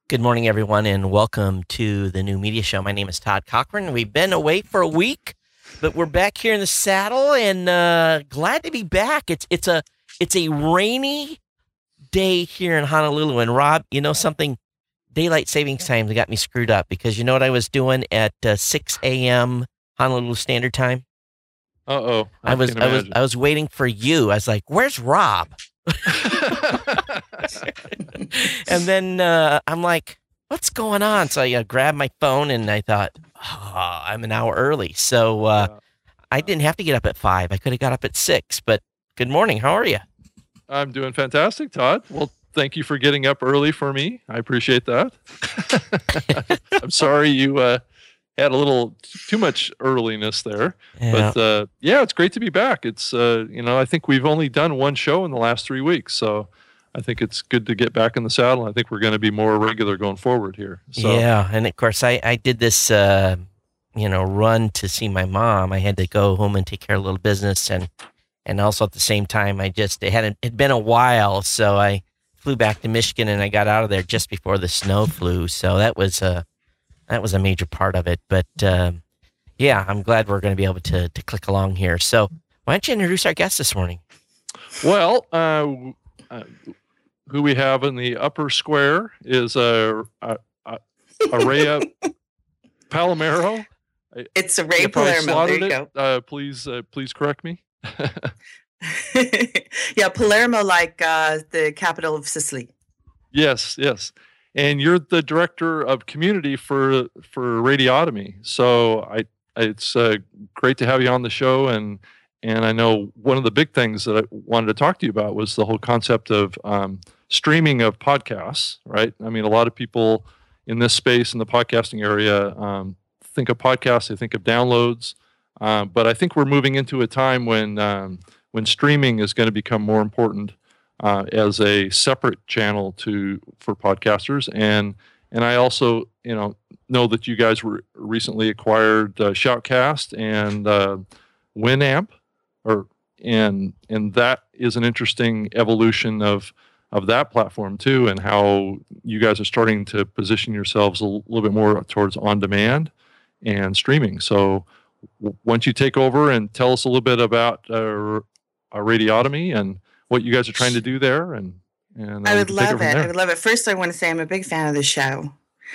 Good morning, everyone, and welcome to the New Media Show. My name is Todd Cochran. We've been away for a week, but we're back here in the saddle, and glad to be back. It's a rainy day here in Honolulu. And Rob, you know something? Daylight savings time got me screwed up because you know what I was doing at 6 a.m. Honolulu Standard Time? Uh-oh. I was waiting for you. I was like, "Where's Rob?" And then I'm like, "What's going on?" So I grabbed my phone and I thought, I'm an hour early. So I didn't have to get up at 5. I could have got up at 6. But good morning. How are you? I'm doing fantastic, Todd. Well, thank you for getting up early for me. I appreciate that. I'm sorry you had a little too much earliness there. Yeah. But it's great to be back. It's, I think we've only done one show in the last 3 weeks. So I think it's good to get back in the saddle. I think we're going to be more regular going forward here. So. Yeah. And of course, I did this, run to see my mom. I had to go home and take care of a little business. And also at the same time, it'd been a while. So I flew back to Michigan and I got out of there just before the snow flew. So that was a major part of it. But I'm glad we're going to be able to click along here. So why don't you introduce our guest this morning? Well, who we have in the upper square is Araya Palomero. It's Araya Palermo. There you go. Please correct me. Yeah, Palermo, like the capital of Sicily. Yes. And you're the director of community for Radiotomy. So it's great to have you on the show. And I know one of the big things that I wanted to talk to you about was the whole concept of streaming of podcasts, right? I mean, a lot of people in this space, in the podcasting area, think of podcasts, they think of downloads. But I think we're moving into a time when streaming is going to become more important as a separate channel for podcasters. And I also, know that you guys were recently acquired Shoutcast and Winamp, and that is an interesting evolution of that platform too, and how you guys are starting to position yourselves a little bit more towards on demand and streaming. So why don't you take over and tell us a little bit about Radiotomy and what you guys are trying to do there? And I would love it. I would love it. First, I want to say I'm a big fan of the show.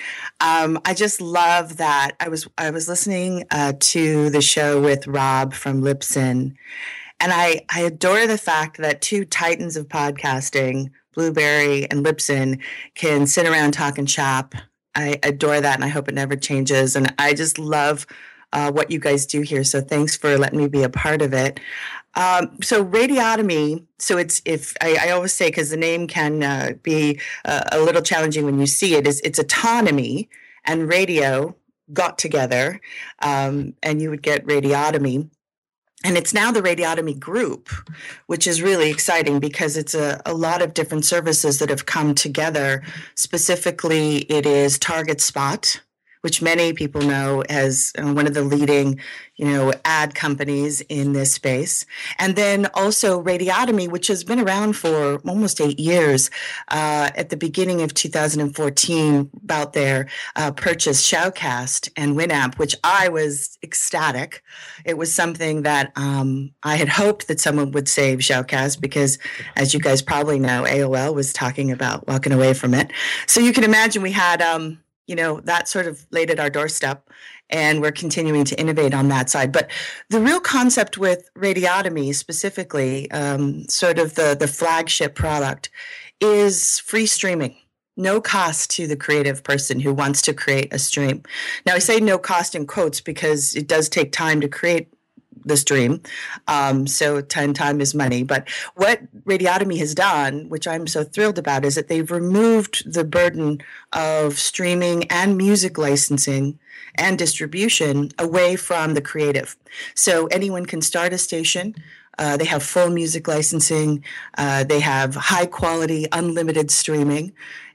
I just love that. I was listening to the show with Rob from Libsyn, and I adore the fact that two titans of podcasting, Blueberry and Libsyn, can sit around talking shop. I adore that, and I hope it never changes. And I just love what you guys do here. So thanks for letting me be a part of it. So Radiotomy, I always say, because the name can be a little challenging when you see it, it's autonomy and radio got together, and you would get Radiotomy. And it's now the Radiotomy Group, which is really exciting because it's a lot of different services that have come together. Specifically, it is Target Spot, which many people know as one of the leading, ad companies in this space. And then also Radiotomy, which has been around for almost 8 years. At the beginning of 2014, about their purchase Shoutcast and Winamp, which I was ecstatic. It was something that I had hoped that someone would save Shoutcast because, as you guys probably know, AOL was talking about walking away from it. So you can imagine we had that sort of laid at our doorstep, and we're continuing to innovate on that side. But the real concept with Radiotomy specifically, sort of the flagship product, is free streaming. No cost to the creative person who wants to create a stream. Now, I say no cost in quotes because it does take time to create the stream. So time is money. But what Radiotomy has done, which I'm so thrilled about, is that they've removed the burden of streaming and music licensing and distribution away from the creative. So anyone can start a station. They have full music licensing. They have high quality, unlimited streaming.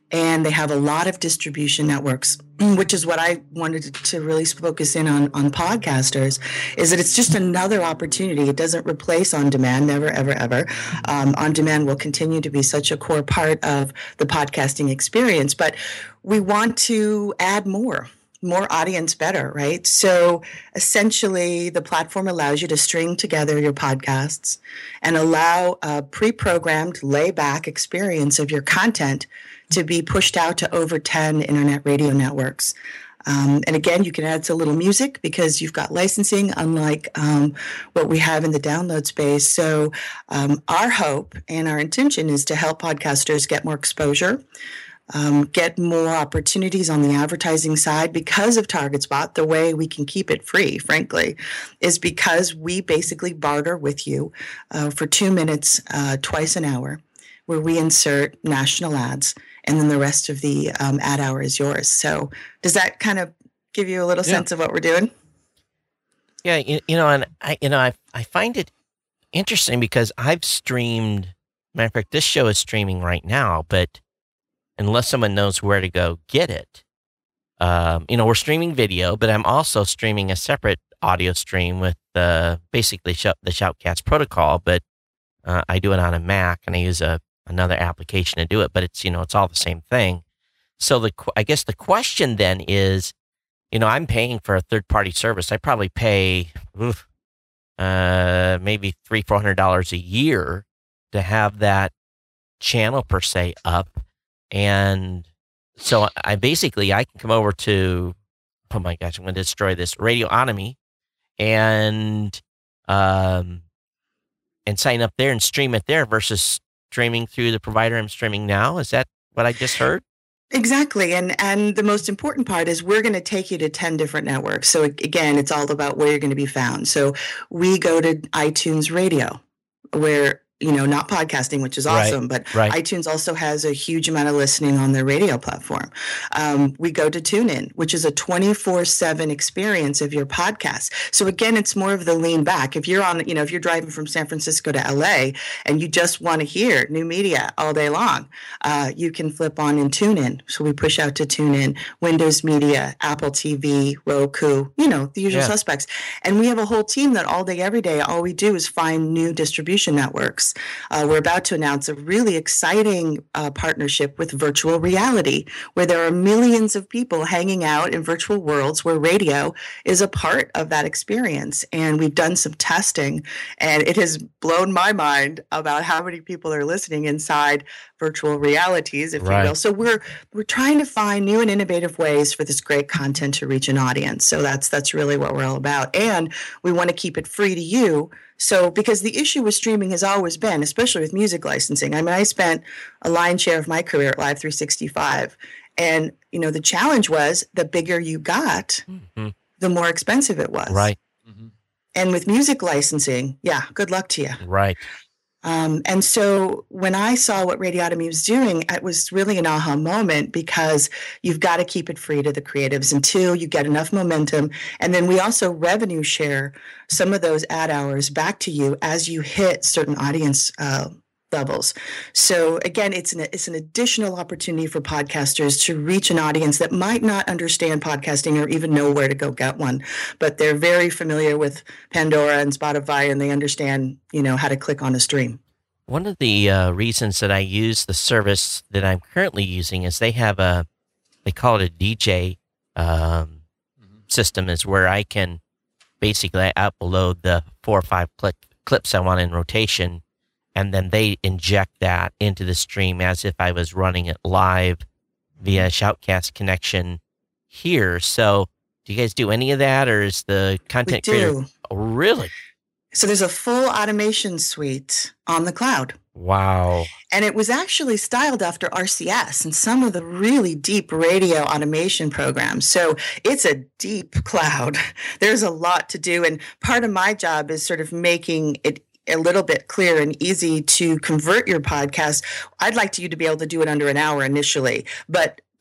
And they have a lot of distribution networks, which is what I wanted to really focus in on podcasters, is that it's just another opportunity. It doesn't replace on demand, never, ever, ever. On demand will continue to be such a core part of the podcasting experience, but we want to add more audience, better, right? So essentially, the platform allows you to string together your podcasts and allow a pre-programmed, lay-back experience of your content to be pushed out to over 10 internet radio networks. And again, you can add a little music because you've got licensing, unlike what we have in the download space. So our hope and our intention is to help podcasters get more exposure, get more opportunities on the advertising side. Because of TargetSpot, the way we can keep it free, frankly, is because we basically barter with you for 2 minutes twice an hour, where we insert national ads, and then the rest of the ad hour is yours. So does that kind of give you a little sense of what we're doing? Yeah, and I find it interesting because I've streamed. Matter of fact, this show is streaming right now, but unless someone knows where to go get it, we're streaming video, but I'm also streaming a separate audio stream with basically the Shoutcast protocol. But I do it on a Mac, and I use another application to do it, but it's all the same thing. So I guess the question then is, I'm paying for a third-party service. I probably pay maybe $300-400 a year to have that channel per se up, and so I can come over to, oh my gosh, I'm going to destroy this, Radiotomy, and sign up there and stream it there versus streaming through the provider I'm streaming now. Is that what I just heard? Exactly. And the most important part is we're going to take you to 10 different networks. So again, it's all about where you're going to be found. So we go to iTunes Radio, where not podcasting, which is awesome, but iTunes also has a huge amount of listening on their radio platform. We go to TuneIn, which is a 24/7 experience of your podcast. So again, it's more of the lean back. If you're if you're driving from San Francisco to LA and you just want to hear new media all day long, you can flip on in TuneIn. So we push out to TuneIn, Windows Media, Apple TV, Roku, the usual suspects. And we have a whole team that all day, every day, all we do is find new distribution networks. We're about to announce a really exciting partnership with virtual reality, where there are millions of people hanging out in virtual worlds where radio is a part of that experience. And we've done some testing, and it has blown my mind about how many people are listening inside virtual realities, if you will. So we're trying to find new and innovative ways for this great content to reach an audience. So that's really what we're all about. And we want to keep it free to you. So, because the issue with streaming has always been, especially with music licensing, I mean, I spent a lion's share of my career at Live 365. And, the challenge was the bigger you got, the more expensive it was. Right. Mm-hmm. And with music licensing, good luck to you. Right. And so when I saw what Radiotomy was doing, it was really an aha moment, because you've got to keep it free to the creatives until you get enough momentum. And then we also revenue share some of those ad hours back to you as you hit certain audience levels. So again, it's an additional opportunity for podcasters to reach an audience that might not understand podcasting or even know where to go get one, but they're very familiar with Pandora and Spotify, and they understand, how to click on a stream. One of the reasons that I use the service that I'm currently using is they have they call it a DJ system, is where I can basically upload the 4 or 5 clips I want in rotation, and then they inject that into the stream as if I was running it live via Shoutcast connection here. So do you guys do any of that, or is the content creator? Oh, really? So there's a full automation suite on the cloud. Wow. And it was actually styled after RCS and some of the really deep radio automation programs. So it's a deep cloud. There's a lot to do. And part of my job is sort of making it a little bit clear and easy to convert your podcast. I'd like you to be able to do it under an hour initially, but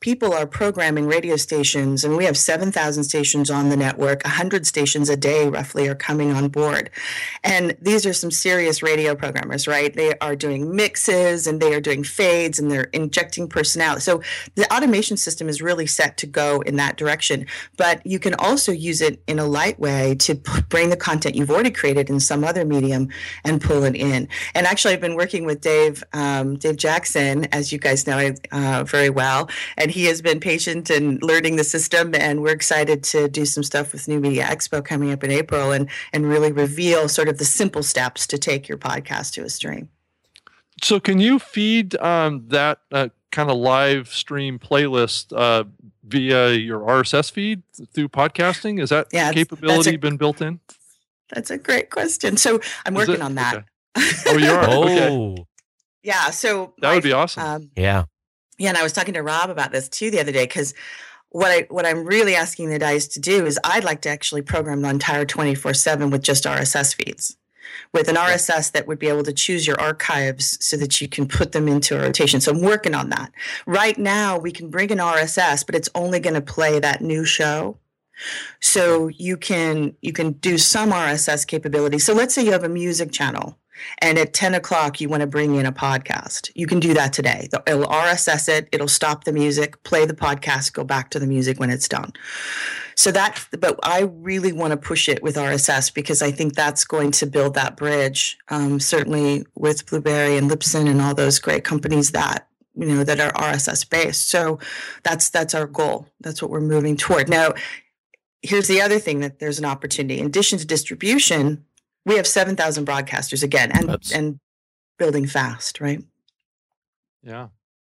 people are programming radio stations, and we have 7,000 stations on the network. 100 stations a day roughly are coming on board. And these are some serious radio programmers, right? They are doing mixes and they are doing fades and they're injecting personality. So the automation system is really set to go in that direction. But you can also use it in a light way to bring the content you've already created in some other medium and pull it in. And actually, I've been working with Dave Jackson, as you guys know very well, and he has been patient and learning the system, and we're excited to do some stuff with New Media Expo coming up in April and really reveal sort of the simple steps to take your podcast to a stream. So can you feed that kind of live stream playlist via your RSS feed through podcasting? Is that capability been built in? That's a great question. So I'm working on that. Okay. Oh, you are? Okay. Yeah, so that would be awesome. Yeah, and I was talking to Rob about this too the other day, because what I'm really asking the guys to do is I'd like to actually program the entire 24/7 with just RSS feeds, with an RSS that would be able to choose your archives so that you can put them into a rotation. So I'm working on that. Right now, we can bring an RSS, but it's only going to play that new show. So you can do some RSS capability. So let's say you have a music channel, and at 10 o'clock, you want to bring in a podcast. You can do that today. It'll RSS it. It'll stop the music, play the podcast, go back to the music when it's done. So but I really want to push it with RSS because I think that's going to build that bridge, certainly with Blueberry and Libsyn and all those great companies that are RSS based. So that's our goal. That's what we're moving toward. Now, here's the other thing that there's an opportunity. In addition to distribution, we have 7,000 broadcasters again, and building fast, right? Yeah.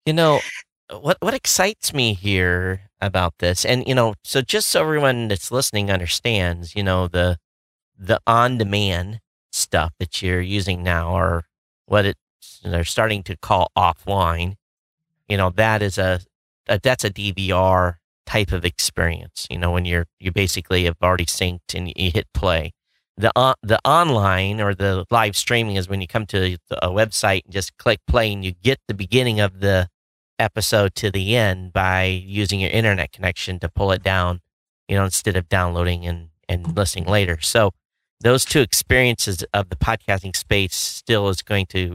What excites me here about this, and so just so everyone that's listening understands, the on-demand stuff that you're using now, or what they're starting to call offline, that's a DVR type of experience. When you basically have already synced and you hit play. The online or the live streaming is when you come to a website and just click play, and you get the beginning of the episode to the end by using your internet connection to pull it down, instead of downloading and listening later. So those two experiences of the podcasting space still is going to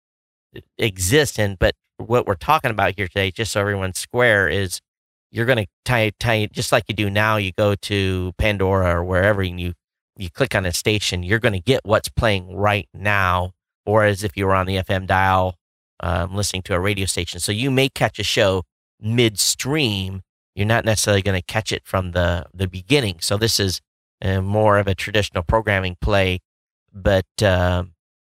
exist. But what we're talking about here today, just so everyone's square, is you're going to tie just like you do now. You go to Pandora or wherever, and you click on a station, you're going to get what's playing right now, or as if you were on the FM dial listening to a radio station. So you may catch a show midstream. You're not necessarily going to catch it from the beginning. So this is more of a traditional programming play. But if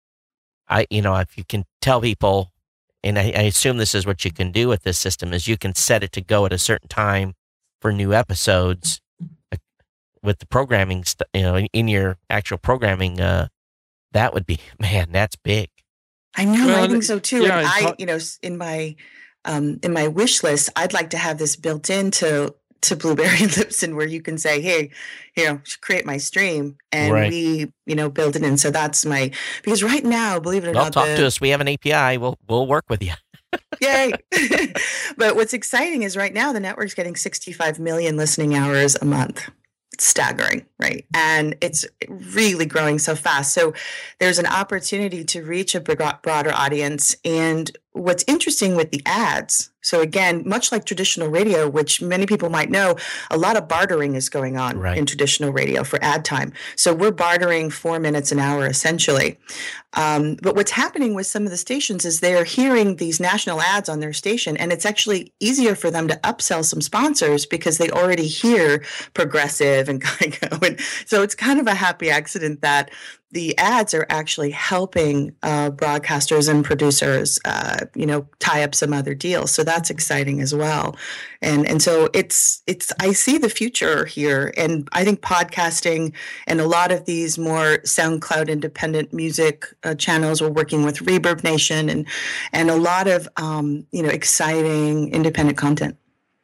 you can tell people, and I assume this is what you can do with this system, is you can set it to go at a certain time for new episodes. With the programming, in your actual programming, that would be, man, that's big. I know, I think so too. Yeah, and in my wish list, I'd like to have this built into Blueberry and Libsyn, where you can say, hey, create my stream, and we, build it in. So that's because right now, believe it or not, talk to us. We have an API. We'll work with you. Yay. But what's exciting is right now the network's getting 65 million listening hours a month. It's staggering, right? And it's really growing so fast. So there's an opportunity to reach a broader audience. And what's interesting with the ads, so again, much like traditional radio, which many people might know, a lot of bartering is going on in traditional radio for ad time. So we're bartering 4 minutes an hour, essentially. But what's happening with some of the stations is they're hearing these national ads on their station, and it's actually easier for them to upsell some sponsors because they already hear Progressive and Geico. And so it's kind of a happy accident that the ads are actually helping broadcasters and producers, tie up some other deals. So that's exciting as well. And so I see the future here. And I think podcasting and a lot of these more SoundCloud independent music channels, we're working with Reverb Nation and a lot of, exciting independent content.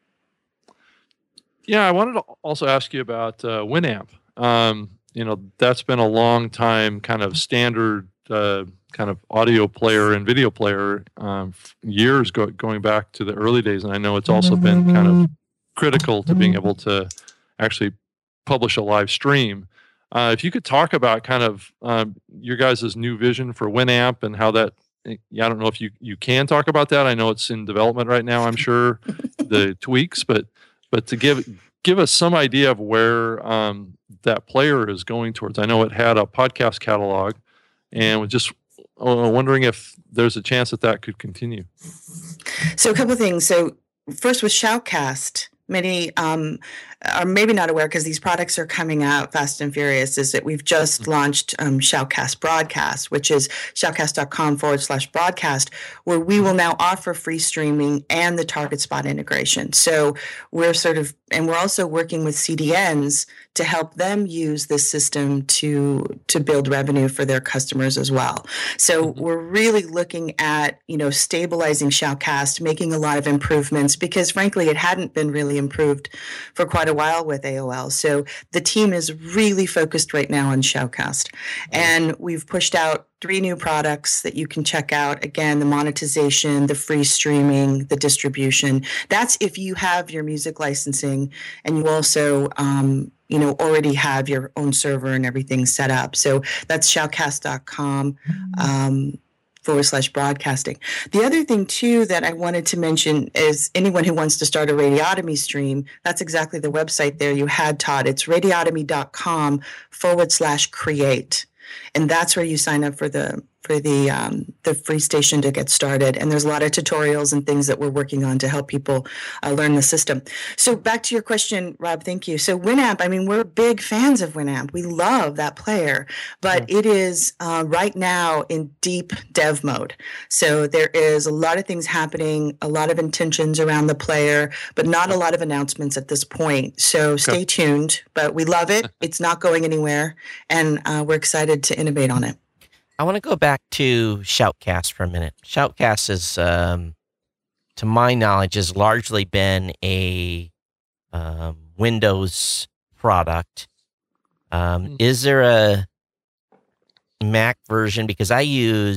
Yeah, I wanted to also ask you about Winamp. That's been a long time kind of standard kind of audio player and video player years going back to the early days, and I know it's also been kind of critical to being able to actually publish a live stream. If you could talk about kind of your guys' new vision for Winamp and how that, I don't know if you can talk about that. I know it's in development right now, I'm sure, the tweaks, but to give us some idea of where that player is going towards. I know it had a podcast catalog, and was just wondering if there's a chance that could continue. So a couple of things. So first with Shoutcast, many are maybe not aware because these products are coming out fast and furious, is that we've just launched Shoutcast Broadcast, which is shoutcast.com/broadcast, where we will now offer free streaming and the target spot integration. So we're and we're also working with CDNs to help them use this system to build revenue for their customers as well. So we're really looking at, stabilizing Shoutcast, making a lot of improvements, because frankly, it hadn't been really improved for quite a while with AOL. So the team is really focused right now on Shoutcast. And we've pushed out 3 new products that you can check out. Again, the monetization, the free streaming, the distribution. That's if you have your music licensing and you also already have your own server and everything set up. So that's shoutcast.com /broadcasting. The other thing too that I wanted to mention is anyone who wants to start a Radiotomy stream, that's exactly the website there you had, Todd. It's radiotomy.com /create. And that's where you sign up for the free station to get started. And there's a lot of tutorials and things that we're working on to help people learn the system. So back to your question, Rob, thank you. So Winamp, we're big fans of Winamp. We love that player, but it is right now in deep dev mode. So there is a lot of things happening, a lot of intentions around the player, but not a lot of announcements at this point. So stay tuned, but we love it. It's not going anywhere, and we're excited to innovate on it. I want to go back to Shoutcast for a minute. Shoutcast is, to my knowledge, has largely been a Windows product. Is there a Mac version? Because I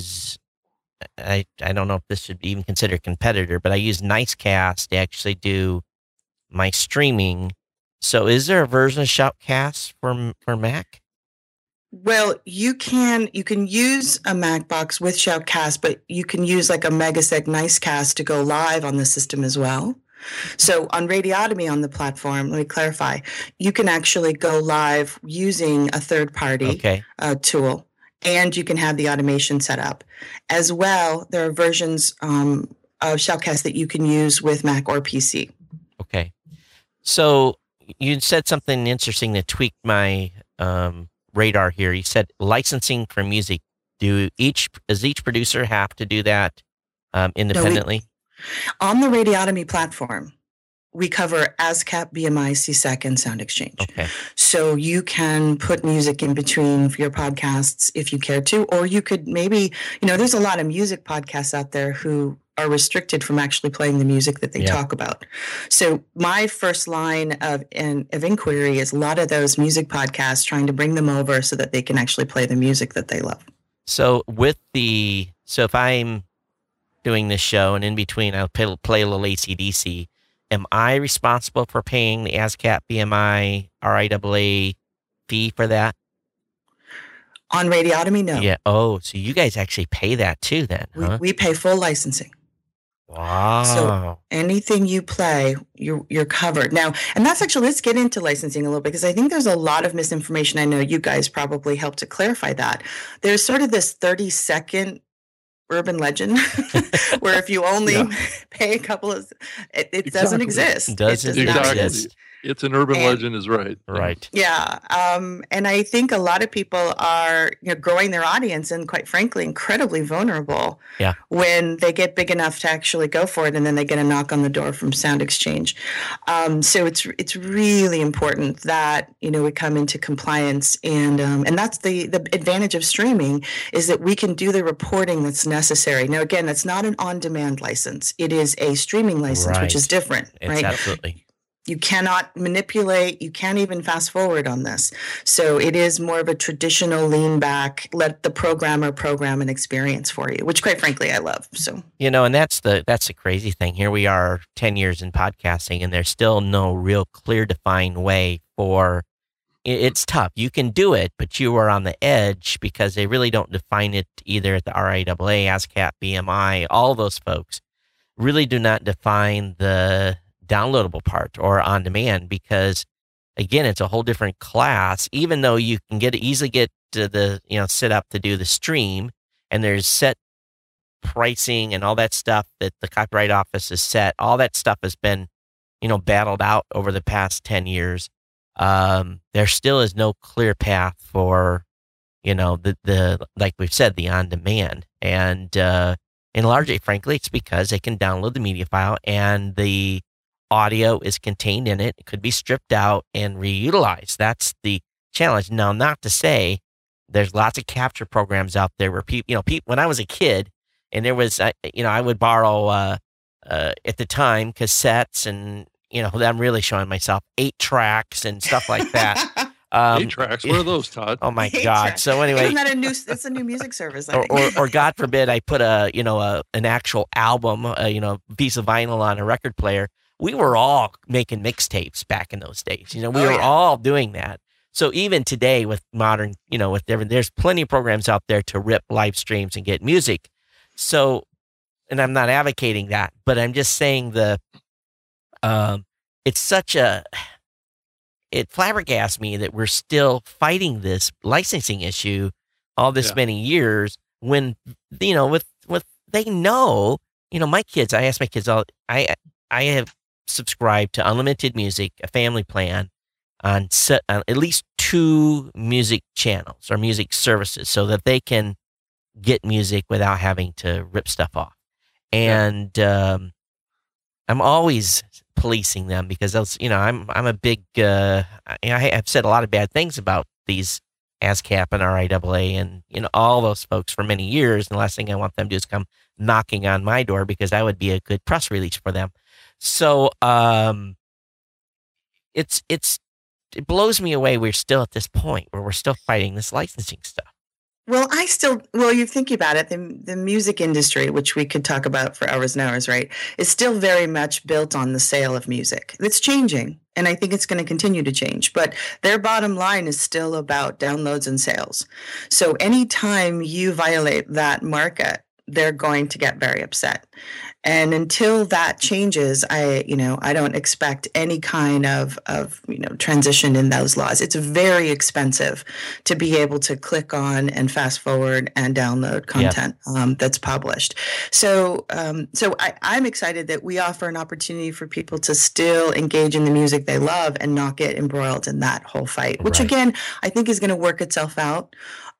don't know if this should be even considered a competitor, but I use Nicecast to actually do my streaming. So is there a version of Shoutcast for Mac? Well, you can use a MacBox with Shoutcast, but you can use like a Megaseg Nicecast to go live on the system as well. So on Radiotomy on the platform, let me clarify, you can actually go live using a third-party tool, and you can have the automation set up. As well, there are versions of Shoutcast that you can use with Mac or PC. Okay. So you said something interesting that tweaked my radar here. You said licensing for music. Does each producer have to do that independently? No, on the Radiotomy platform, we cover ASCAP, BMI, CSEC, and Sound Exchange. Okay. So you can put music in between for your podcasts if you care to, or you could maybe, there's a lot of music podcasts out there who are restricted from actually playing the music that they talk about. So my first line of inquiry is a lot of those music podcasts, trying to bring them over so that they can actually play the music that they love. So if I'm doing this show and in between I'll play a little AC/DC, am I responsible for paying the ASCAP, BMI, RIAA fee for that? On Radiotomy, no. Yeah. Oh, so you guys actually pay that too then, huh? We pay full licensing. Wow. So anything you play, you're covered. Now, and that's actually, let's get into licensing a little bit, because I think there's a lot of misinformation. I know you guys probably helped to clarify that. There's sort of this 30-second urban legend where if you only pay a couple of, it doesn't exist. It does not exist. It's an urban legend is right. Right. Yeah. And I think a lot of people are growing their audience, and quite frankly, incredibly vulnerable when they get big enough to actually go for it, and then they get a knock on the door from Sound Exchange. So it's really important that, we come into compliance, and that's the advantage of streaming, is that we can do the reporting that's necessary. Now, again, that's not an on-demand license. It is a streaming license, which is different, right? Absolutely. You cannot manipulate. You can't even fast forward on this. So it is more of a traditional lean back, let the programmer program an experience for you, which quite frankly, I love. So, and that's the crazy thing. Here we are 10 years in podcasting, and there's still no real clear defined way for it's tough. You can do it, but you are on the edge because they really don't define it either at the RIAA, ASCAP, BMI, all those folks really do not define the downloadable part or on demand because, again, it's a whole different class. Even though you can easily get to the set up to do the stream, and there's set pricing and all that stuff that the Copyright Office has set. All that stuff has been battled out over the past 10 years. There still is no clear path for the like we've said, the on demand, and largely, frankly, it's because they can download the media file and the audio is contained in it. It could be stripped out and reutilized. That's the challenge. Now, not to say there's lots of capture programs out there where people, when I was a kid and there was, I would borrow, at the time, cassettes and, I'm really showing myself 8 tracks and stuff like that. 8 tracks. What are those, Todd? Oh my God! So anyway, isn't that it's a new music service? Or God forbid, I put an actual album, piece of vinyl on a record player. We were all making mixtapes back in those days. We were all doing that. So even today, with modern, there's plenty of programs out there to rip live streams and get music. So, and I'm not advocating that, but I'm just saying it's it flabbergasts me that we're still fighting this licensing issue all this many years when, with they know, my kids, I ask my kids I have subscribed to unlimited music, a family plan on at least 2 music channels or music services so that they can get music without having to rip stuff off. And, I'm always policing them because those, I'm a big, I've said a lot of bad things about these ASCAP and RIAA and, all those folks for many years. And the last thing I want them to do is come knocking on my door because that would be a good press release for them. So, it blows me away. We're still at this point where we're still fighting this licensing stuff. Well, you think about it, the music industry, which we could talk about for hours and hours, right, is still very much built on the sale of music. It's changing, and I think it's going to continue to change, but their bottom line is still about downloads and sales. So anytime you violate that market, they're going to get very upset. And until that changes, I don't expect any kind of transition in those laws. It's very expensive to be able to click on and fast forward and download content that's published. So I'm excited that we offer an opportunity for people to still engage in the music they love and not get embroiled in that whole fight, which again, I think is going to work itself out.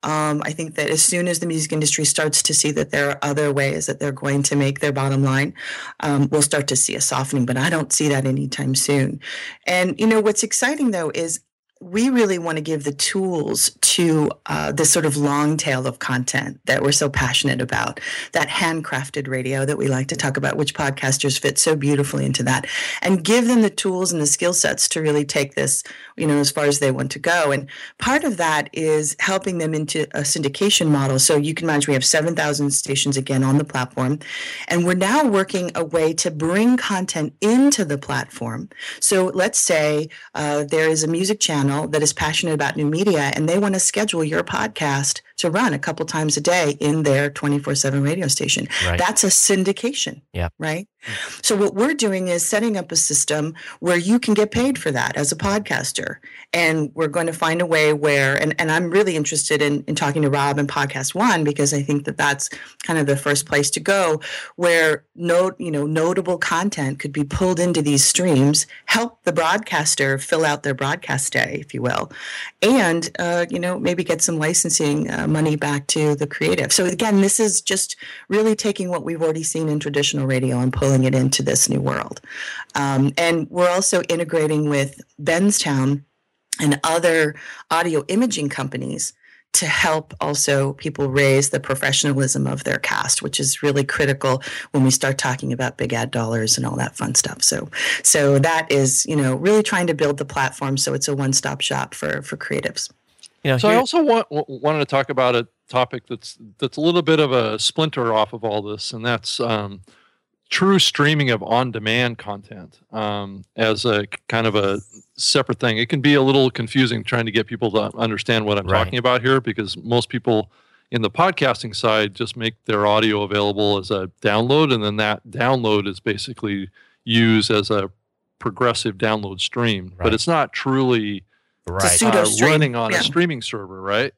I think that as soon as the music industry starts to see that there are other ways that they're going to make their bottom line, we'll start to see a softening, but I don't see that anytime soon. And, what's exciting, though, is we really want to give the tools to this sort of long tail of content that we're so passionate about, that handcrafted radio that we like to talk about, which podcasters fit so beautifully into that, and give them the tools and the skill sets to really take this, as far as they want to go. And part of that is helping them into a syndication model. So you can imagine we have 7,000 stations again on the platform, and we're now working a way to bring content into the platform. So let's say there is a music channel that is passionate about new media, and they want to schedule your podcast to run a couple times a day in their 24/7 radio station. Right. That's a syndication, right? So what we're doing is setting up a system where you can get paid for that as a podcaster. And we're going to find a way where, and I'm really interested in talking to Rob and Podcast One, because I think that that's kind of the first place to go, where notable content could be pulled into these streams, help the broadcaster fill out their broadcast day, if you will, and maybe get some licensing money back to the creative. So again, this is just really taking what we've already seen in traditional radio and pulling it into this new world. And we're also integrating with Benstown and other audio imaging companies to help also people raise the professionalism of their cast, which is really critical when we start talking about big ad dollars and all that fun stuff. So that is, really trying to build the platform so it's a one-stop shop for creatives. So I also wanted to talk about a topic that's a little bit of a splinter off of all this, and that's true streaming of on-demand content as a kind of a separate thing. It can be a little confusing trying to get people to understand what I'm talking about here, because most people in the podcasting side just make their audio available as a download, and then that download is basically used as a progressive download stream. But it's not truly running on a streaming server, right?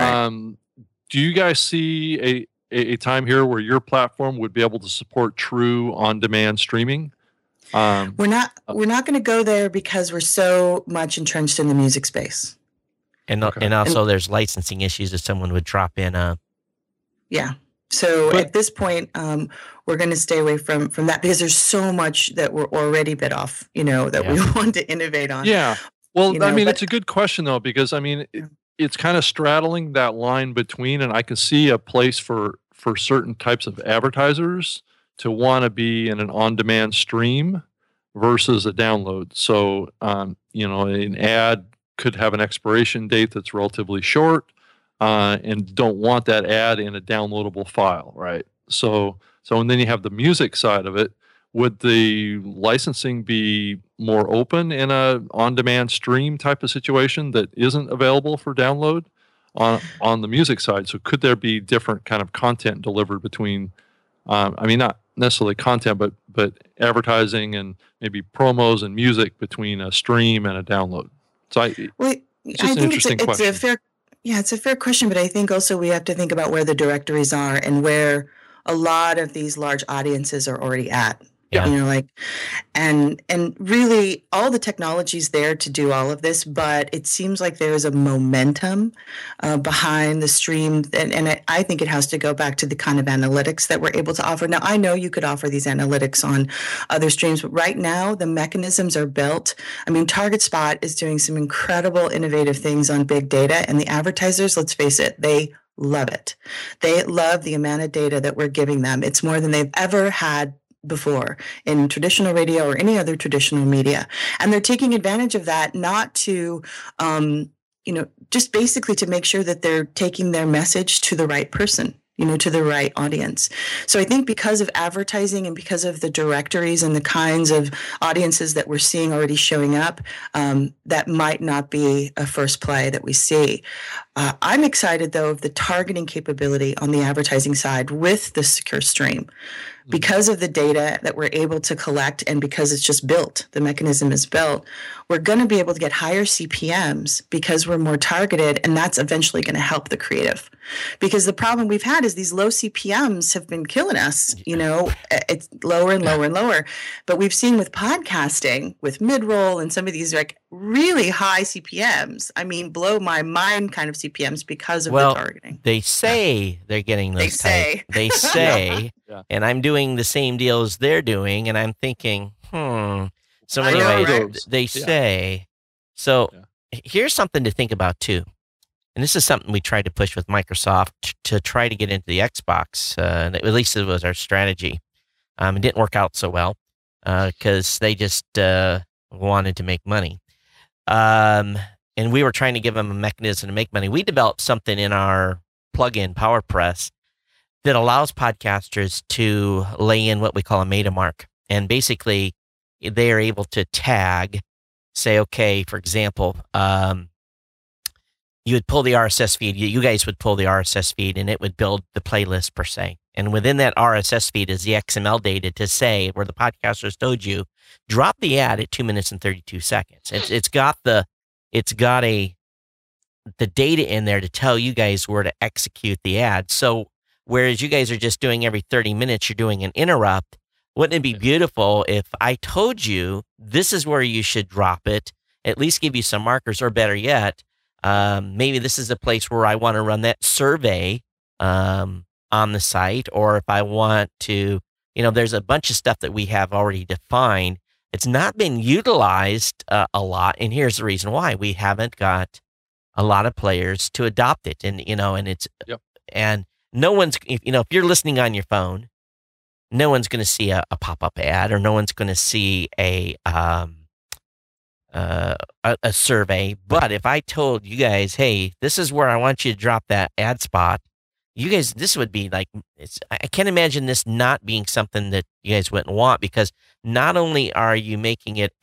Do you guys see a time here where your platform would be able to support true on-demand streaming? We're not going to go there because we're so much entrenched in the music space, and also there's licensing issues if someone would drop in a. Yeah. So at this point, we're going to stay away from that because there's so much that we're already bit off, that we want to innovate on. Yeah. Well, it's a good question though, because it's kind of straddling that line between, and I can see a place for certain types of advertisers to want to be in an on-demand stream versus a download. So, an ad could have an expiration date that's relatively short, and don't want that ad in a downloadable file, right? So, and then you have the music side of it. Would the licensing be more open in a on-demand stream type of situation that isn't available for download on the music side? So could there be different kind of content delivered between, not necessarily content, but advertising and maybe promos and music between a stream and a download? So it's just an interesting question. It's a fair question, but I think also we have to think about where the directories are and where a lot of these large audiences are already at. Yeah. And really all the technology's there to do all of this, but it seems like there is a momentum behind the stream. And I think it has to go back to the kind of analytics that we're able to offer. Now, I know you could offer these analytics on other streams, but right now the mechanisms are built. TargetSpot is doing some incredible innovative things on big data, and the advertisers, let's face it, they love it. They love the amount of data that we're giving them. It's more than they've ever had before in traditional radio or any other traditional media. And they're taking advantage of that, not to, just basically to make sure that they're taking their message to the right person, to the right audience. So I think because of advertising and because of the directories and the kinds of audiences that we're seeing already showing up, that might not be a first play that we see. I'm excited, though, of the targeting capability on the advertising side with the secure stream. Because of the data that we're able to collect and because it's just built, the mechanism is built, we're going to be able to get higher CPMs because we're more targeted, and that's eventually going to help the creative. Because the problem we've had is these low CPMs have been killing us, it's lower and lower and lower. But we've seen with podcasting, with mid-roll and some of these really high CPMs, blow my mind kind of CPMs because of the targeting. They say they're getting those They say. Yeah. And I'm doing the same deals they're doing, and I'm thinking, So anyway, they say. So here's something to think about too. And this is something we tried to push with Microsoft to try to get into the Xbox. At least it was our strategy. It didn't work out so well because they just wanted to make money. And we were trying to give them a mechanism to make money. We developed something in our plugin, PowerPress, that allows podcasters to lay in what we call a meta mark. And basically, they are able to tag, say, okay, for example, you would pull the RSS feed. You guys would pull the RSS feed, and it would build the playlist per se. And within that RSS feed is the XML data to say where the podcasters told you, drop the ad at 2 minutes and 32 seconds. It's got the data in there to tell you guys where to execute the ad. So whereas you guys are just doing every 30 minutes, you're doing an interrupt. Wouldn't it be beautiful if I told you this is where you should drop it, at least give you some markers, or better yet, maybe this is a place where I want to run that survey on the site, or if I want to, there's a bunch of stuff that we have already defined. It's not been utilized a lot, and here's the reason why. We haven't got a lot of players to adopt it. And, and it's, and no one's, if you're listening on your phone, no one's going to see a pop-up ad, or no one's going to see a survey. But if I told you guys, hey, this is where I want you to drop that ad spot, you guys, this would be like, I can't imagine this not being something that you guys wouldn't want, because not only are you making it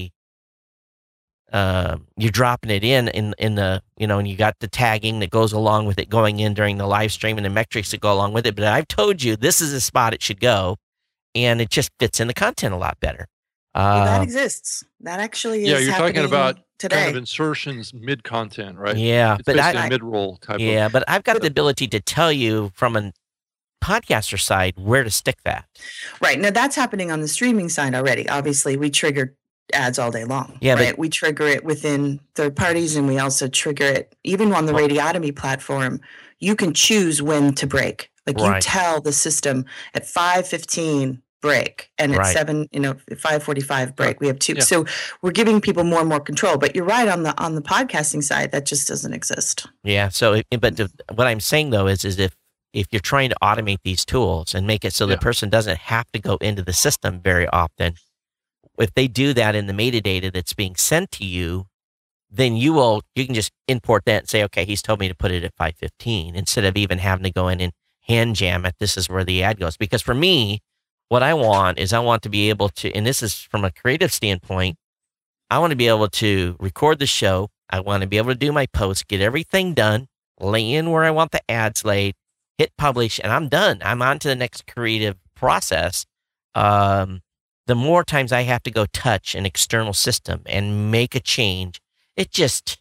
you're dropping it in the, and you got the tagging that goes along with it going in during the live stream and the metrics that go along with it. But I've told you this is the spot it should go, and it just fits in the content a lot better. That exists. That actually is. Yeah, you're talking about today. Kind of insertions mid content, right? Yeah, it's basically a mid roll type. Yeah, but I've got the ability to tell you from a podcaster side where to stick that. Right. Now that's happening on the streaming side already. Obviously, we trigger ads all day long. Yeah, right? We trigger it within third parties, and we also trigger it even on the Radiotomy platform. You can choose when to break. Like you tell the system at 5:15 break, and at 5:45 break. We have two. Yeah. So we're giving people more and more control. But you're right, on the podcasting side, that just doesn't exist. Yeah. So, what I'm saying though is if you're trying to automate these tools and make it so the person doesn't have to go into the system very often, if they do that in the metadata that's being sent to you, then you can just import that and say, okay, he's told me to put it at 5:15, instead of even having to go in and hand jam it. This is where the ad goes. Because for me, what I want to be able to, and this is from a creative standpoint, I want to be able to record the show. I want to be able to do my post, get everything done, lay in where I want the ads laid, hit publish, and I'm done. I'm on to the next creative process. The more times I have to go touch an external system and make a change, it just,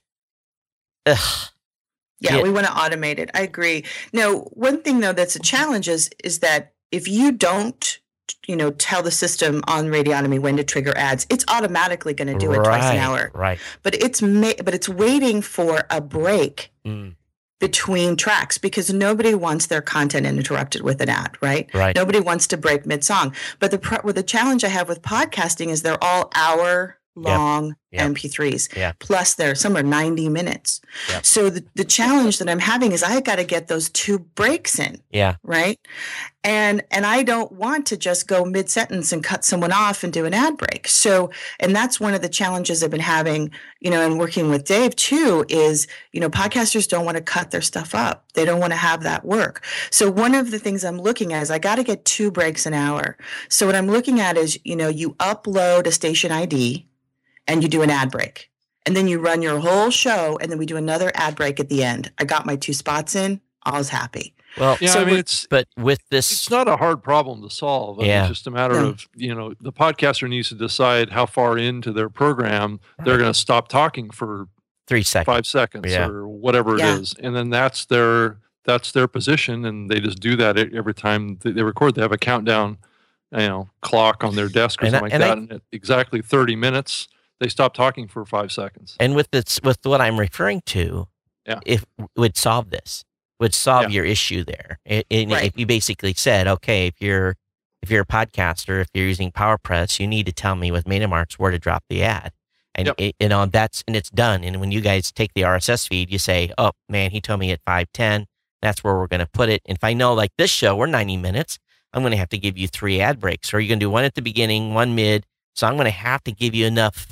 Yeah, we want to automate it. I agree. Now, one thing though that's a challenge is that if you don't, tell the system on Radiotomy when to trigger ads, it's automatically going to do it twice an hour. Right. But it's waiting for a break between tracks, because nobody wants their content interrupted with an ad, right? Right. Nobody wants to break mid-song. But the challenge I have with podcasting is they're all hour-long MP3s. Yeah. Plus, some are 90 minutes. Yep. So the challenge that I'm having is I got to get those two breaks in. Yeah. Right. And I don't want to just go mid-sentence and cut someone off and do an ad break. So, and that's one of the challenges I've been having, and working with Dave too, is, podcasters don't want to cut their stuff up. They don't want to have that work. So one of the things I'm looking at is I got to get 2 breaks an hour. So what I'm looking at is, you upload a station ID and you do an ad break. And then you run your whole show, and then we do another ad break at the end. I got my 2 spots in. I was happy. Well, yeah, so but with this, it's not a hard problem to solve. It's just a matter of, the podcaster needs to decide how far into their program they're going to stop talking for 3 seconds, 5 seconds, or whatever it is. And then that's their position. And they just do that every time they record. They have a countdown, clock on their desk or something like that. And at exactly 30 minutes, they stop talking for 5 seconds. And with what I'm referring to, if would solve this. Would solve your issue there. If you basically said, okay, if you're a podcaster, if you're using PowerPress, you need to tell me with Metamarks where to drop the ad, and it's done. And when you guys take the RSS feed, you say, oh man, he told me at 5:10, that's where we're going to put it. And if I know, like this show, we're 90 minutes, I'm going to have to give you 3 ad breaks, or you're going to do one at the beginning, one mid. So I'm going to have to give you enough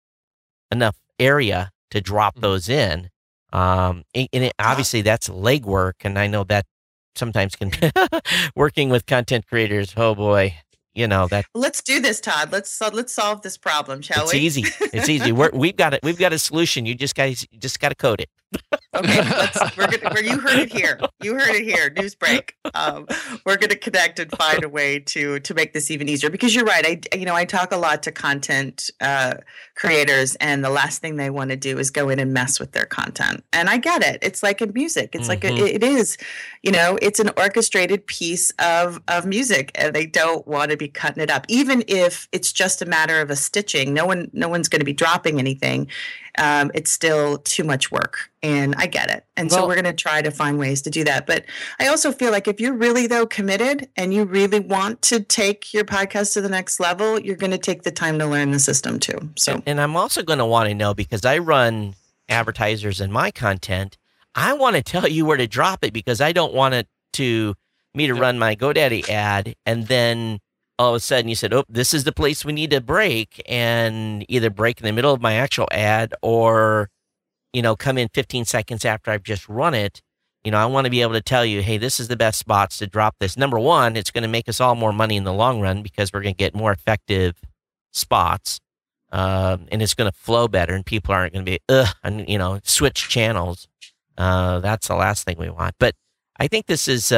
area to drop those in. Obviously that's legwork, and I know that sometimes can working with content creators. Oh boy, that. Let's do this, Todd. Let's solve this problem, shall we? It's easy. We've got it. We've got a solution. You just got to code it. Okay, you heard it here. You heard it here. News break. We're going to connect and find a way to make this even easier, because you're right. I talk a lot to content creators, and the last thing they want to do is go in and mess with their content. And I get it. It's like in music. It's like it is. It's an orchestrated piece of music, and they don't want to be cutting it up, even if it's just a matter of a stitching. No one's going to be dropping anything. It's still too much work, and I get it. And so we're going to try to find ways to do that. But I also feel like if you're really, though, committed and you really want to take your podcast to the next level, you're going to take the time to learn the system too. So, and I'm also going to want to know, because I run advertisers in my content, I want to tell you where to drop it because I don't want me to run my GoDaddy ad and then all of a sudden you said, oh, this is the place we need to break, and either break in the middle of my actual ad or, come in 15 seconds after I've just run it. I want to be able to tell you, hey, this is the best spots to drop this. Number one, it's going to make us all more money in the long run because we're going to get more effective spots, and it's going to flow better, and people aren't going to be, switch channels. That's the last thing we want. But I think this is,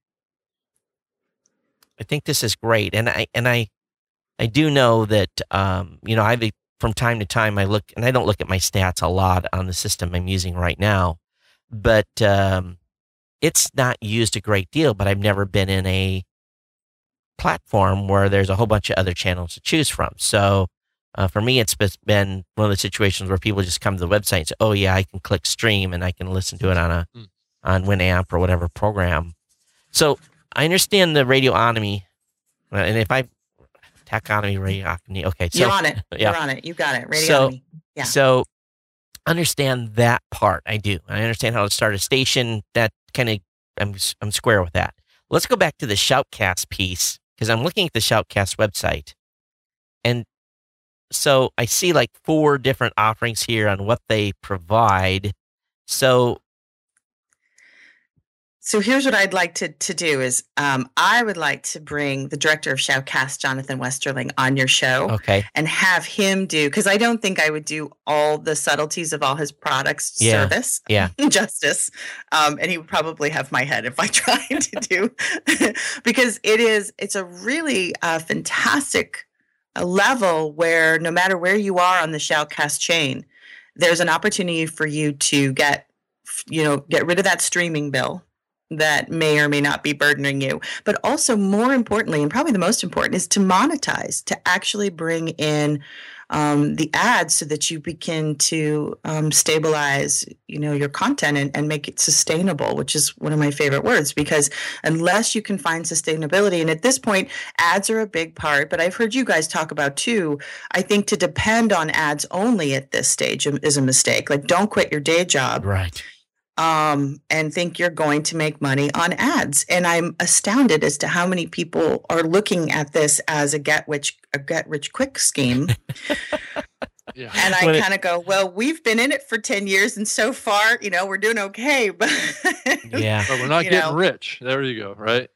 great, and I do know that, from time to time I look, and I don't look at my stats a lot on the system I'm using right now, but it's not used a great deal, but I've never been in a platform where there's a whole bunch of other channels to choose from. So for me, it's been one of the situations where people just come to the website and say, oh yeah, I can click stream and I can listen to it on Winamp or whatever program. So I understand the Radiotomy, and if I Tachonomy, Radiotomy, okay. So, you're on it. Yeah. You're on it. You got it. Radiotomy. So understand that part. I do. I understand how to start a station. That kind of, I'm square with that. Let's go back to the Shoutcast piece, because I'm looking at the Shoutcast website. And so I see like 4 different offerings here on what they provide. So here's what I'd like to do is I would like to bring the director of Shoutcast, Jonathan Westerling, on your show. Okay. And have him do, because I don't think I would do all the subtleties of all his products justice. And he would probably have my head if I tried to do, because it's a really fantastic level where no matter where you are on the Shoutcast chain, there's an opportunity for you to get rid of that streaming bill that may or may not be burdening you. But also, more importantly, and probably the most important, is to monetize, to actually bring in the ads so that you begin to stabilize, your content and make it sustainable, which is one of my favorite words, because unless you can find sustainability, and at this point, ads are a big part, but I've heard you guys talk about too, I think to depend on ads only at this stage is a mistake. Like, don't quit your day job. Right. And think you're going to make money on ads. And I'm astounded as to how many people are looking at this as a get rich quick scheme. Yeah. And I kind of go, well, we've been in it for 10 years, and so far, we're doing okay. But yeah, but we're not getting rich. There you go, right?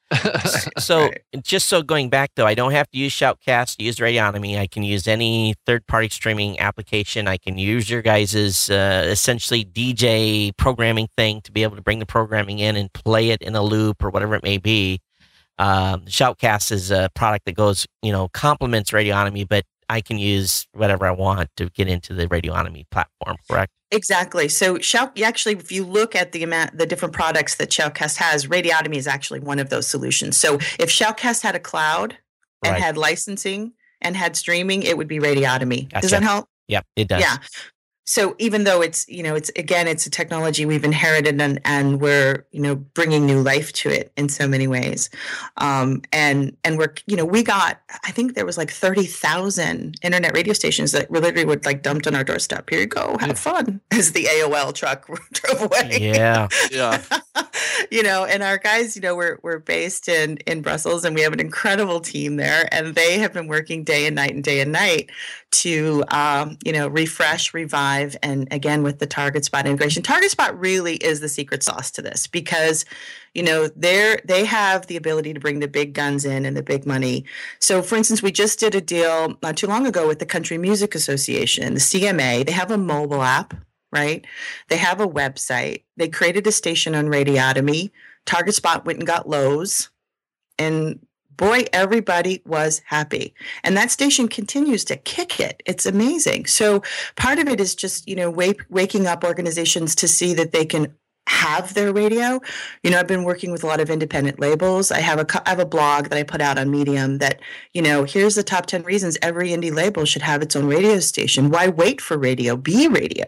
Just going back though, I don't have to use Shoutcast to use Radiotomy. I can use any third-party streaming application. I can use your guys's essentially DJ programming thing to be able to bring the programming in and play it in a loop or whatever it may be. Shoutcast is a product that goes, complements Radiotomy, but I can use whatever I want to get into the Radiotomy platform, correct? Exactly. So actually, if you look at the different products that Shoutcast has, Radiotomy is actually one of those solutions. So if Shoutcast had a cloud and had licensing and had streaming, it would be Radiotomy. Gotcha. Does that help? Yep, it does. Yeah. So even though it's a technology we've inherited and we're, bringing new life to it in so many ways. And we're, we got, I think there was like 30,000 internet radio stations that literally would like dumped on our doorstep. Here you go, have fun, as the AOL truck drove away. Yeah. Yeah. And our guys, we're based in Brussels, and we have an incredible team there, and they have been working day and night to, refresh, revive, and again, with the TargetSpot integration. TargetSpot really is the secret sauce to this, because, they have the ability to bring the big guns in and the big money. So, for instance, we just did a deal not too long ago with the Country Music Association, the CMA. They have a mobile app, right? They have a website. They created a station on Radiotomy. TargetSpot went and got Lowe's, and boy, everybody was happy. And that station continues to kick it. It's amazing. So part of it is just, waking up organizations to see that they can have their radio. I've been working with a lot of independent labels. I have a blog that I put out on Medium that, here's the top 10 reasons every indie label should have its own radio station. Why wait for radio? Be radio. Right.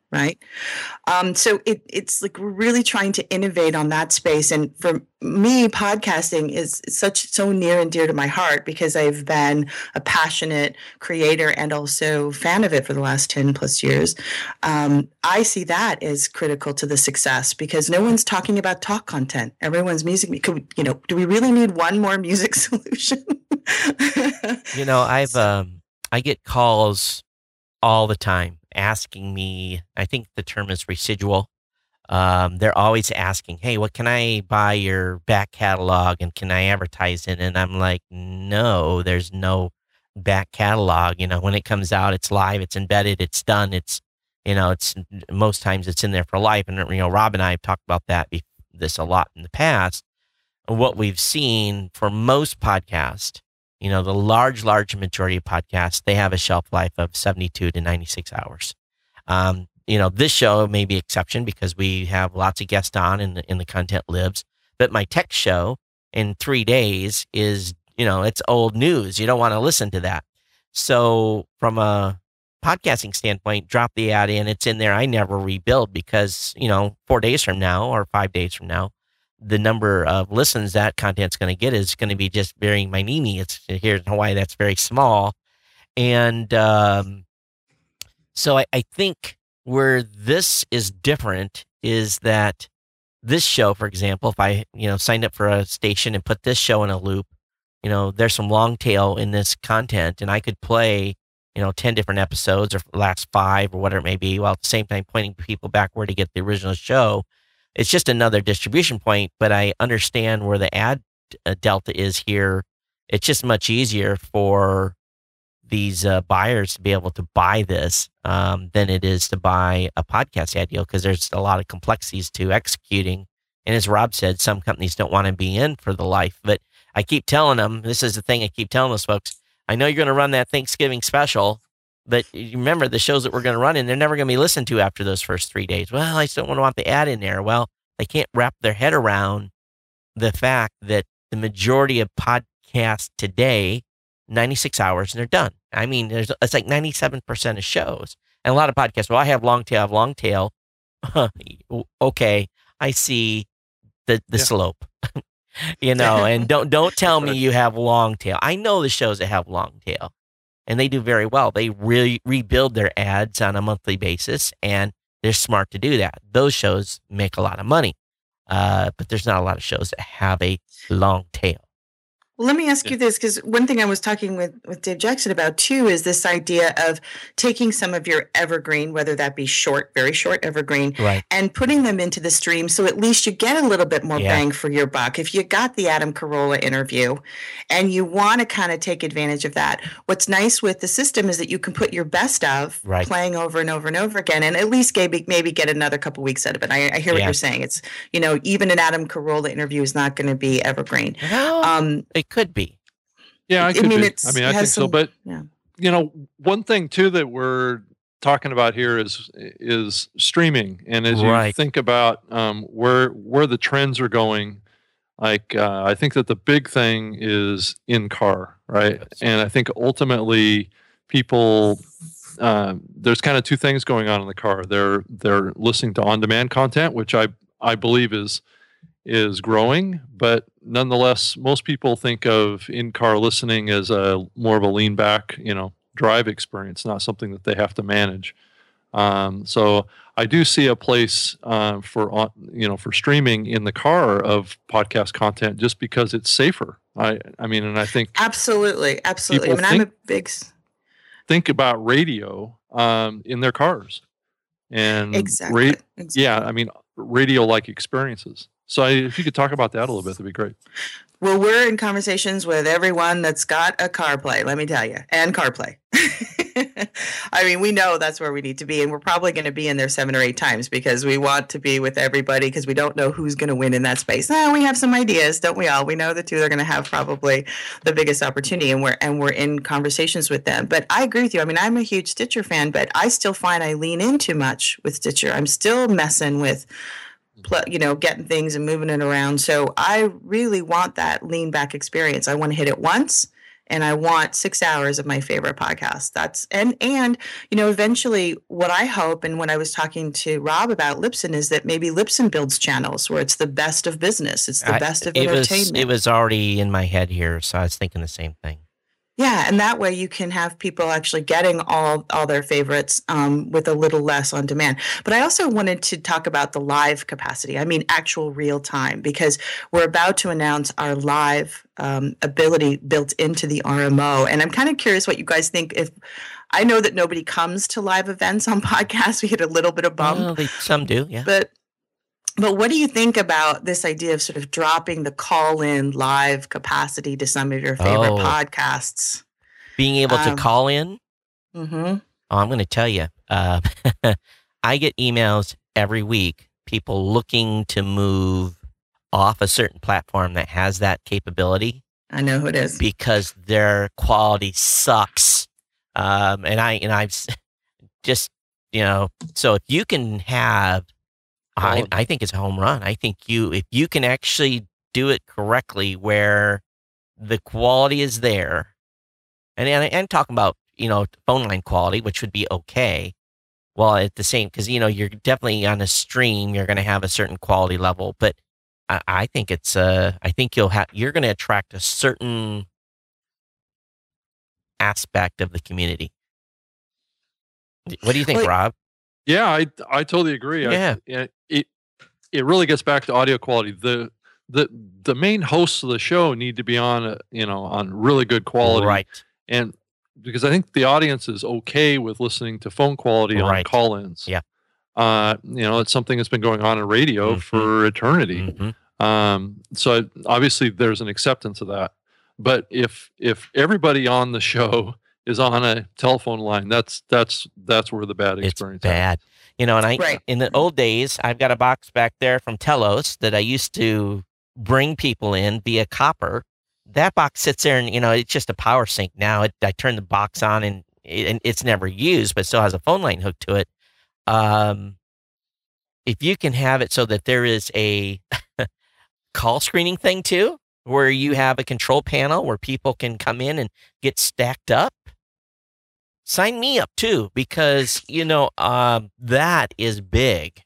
right? So it's like we're really trying to innovate on that space. And for me, podcasting is so near and dear to my heart because I've been a passionate creator and also fan of it for the last 10 plus years. I see that as critical to the success because no one's talking about talk content. Everyone's music. Do we really need one more music solution? I get calls all the time asking me, I think the term is residual. They're always asking, hey, what can I buy your back catalog and can I advertise it? And I'm like, no, there's no back catalog. When it comes out, it's live, it's embedded, it's done. It's most times it's in there for life. And, Rob and I have talked about this a lot in the past. What we've seen for most podcasts, the large majority of podcasts, they have a shelf life of 72 to 96 hours. This show may be exception because we have lots of guests on and the content lives. But my tech show in 3 days is, it's old news. You don't want to listen to that. So from a podcasting standpoint, drop the ad in. It's in there. I never rebuild because, 4 days from now or 5 days from now, the number of listens that content's going to get is going to be just very minute. It's here in Hawaii, that's very small. And so I think where this is different is that this show, for example, if I, signed up for a station and put this show in a loop, there's some long tail in this content and I could play, 10 different episodes or last 5 or whatever it may be, while at the same time pointing people backward to get the original show. It's just another distribution point, but I understand where the ad delta is here. It's just much easier for these buyers to be able to buy this than it is to buy a podcast ad deal because there's a lot of complexities to executing. And as Rob said, some companies don't want to be in for the life. But I keep telling them, this is the thing I keep telling those folks, I know you're going to run that Thanksgiving special, but you remember the shows that we're going to run and they're never going to be listened to after those first 3 days. Well, I just don't want the ad in there. Well, they can't wrap their head around the fact that the majority of podcasts today, 96 hours and they're done. I mean, it's like 97% of shows. And a lot of podcasts, well, I have long tail. Okay, I see the slope. And don't tell me you have long tail. I know the shows that have long tail. And they do very well. They really rebuild their ads on a monthly basis, and they're smart to do that. Those shows make a lot of money, but there's not a lot of shows that have a long tail. Well, let me ask you this, because one thing I was talking with Dave Jackson about too is this idea of taking some of your evergreen, whether that be short, very short evergreen, right, and putting them into the stream so at least you get a little bit more bang for your buck. If you got the Adam Carolla interview and you want to kind of take advantage of that, what's nice with the system is that you can put your best of playing over and over and over again and at least maybe get another couple weeks out of it. I hear what you're saying. It's, even an Adam Carolla interview is not going to be evergreen. It could be. Yeah, I think so. But one thing too that we're talking about here is streaming, and as you think about where the trends are going, like I think that the big thing is in car, right? And I think ultimately people there's kind of two things going on in the car. They're listening to on-demand content, which I believe is growing, but nonetheless, most people think of in-car listening as more of a lean-back, drive experience, not something that they have to manage. So I do see a place for streaming in the car of podcast content just because it's safer. I mean, and I think absolutely. I mean, I'm a big think about radio in their cars, and exactly. Yeah, I mean, radio-like experiences. So if you could talk about that a little bit, that'd be great. Well, we're in conversations with everyone that's got a CarPlay, let me tell you, and CarPlay. I mean, we know that's where we need to be, and we're probably going to be in there 7 or 8 times because we want to be with everybody because we don't know who's going to win in that space. Now, we have some ideas, don't we all? We know the two are going to have probably the biggest opportunity, and we're in conversations with them. But I agree with you. I mean, I'm a huge Stitcher fan, but I still find I lean in too much with Stitcher. I'm still messing with getting things and moving it around. So I really want that lean back experience. I want to hit it once and I want 6 hours of my favorite podcast. That's and eventually what I hope, and when I was talking to Rob about Libsyn, is that maybe Libsyn builds channels where it's the best of business. It's the best of entertainment. It was already in my head here, so I was thinking the same thing. Yeah, and that way you can have people actually getting all their favorites with a little less on demand. But I also wanted to talk about the live capacity. I mean, actual real time, because we're about to announce our live ability built into the RMO. And I'm kind of curious what you guys think. If I know that nobody comes to live events on podcasts, we hit a little bit of bump. Well, some do, yeah. But what do you think about this idea of sort of dropping the call-in live capacity to some of your favorite podcasts? Being able to call in? Mm-hmm. Oh, I'm going to tell you. I get emails every week, people looking to move off a certain platform that has that capability. I know who it is. Because their quality sucks. And I've just, so if you can have... I think it's a home run. I think if you can actually do it correctly where the quality is there, and talking about, phone line quality, which would be okay. Well, at the same, because, you're definitely on a stream, you're going to have a certain quality level, but I think you're going to attract a certain aspect of the community. What do you think, Rob? Yeah, I totally agree. Yeah. It really gets back to audio quality. The main hosts of the show need to be on on really good quality, right? And because I think the audience is okay with listening to phone quality on call-ins. Yeah. It's something that's been going on in radio for eternity. Mm-hmm. So obviously there's an acceptance of that. But if everybody on the show is on a telephone line, that's where the bad experience is. It's bad. In the old days, I've got a box back there from Telos that I used to bring people in via copper. That box sits there and, it's just a power sync now. I turn the box on and it's never used, but still has a phone line hooked to it. If you can have it so that there is a call screening thing too, where you have a control panel where people can come in and get stacked up, sign me up too, because, that is big.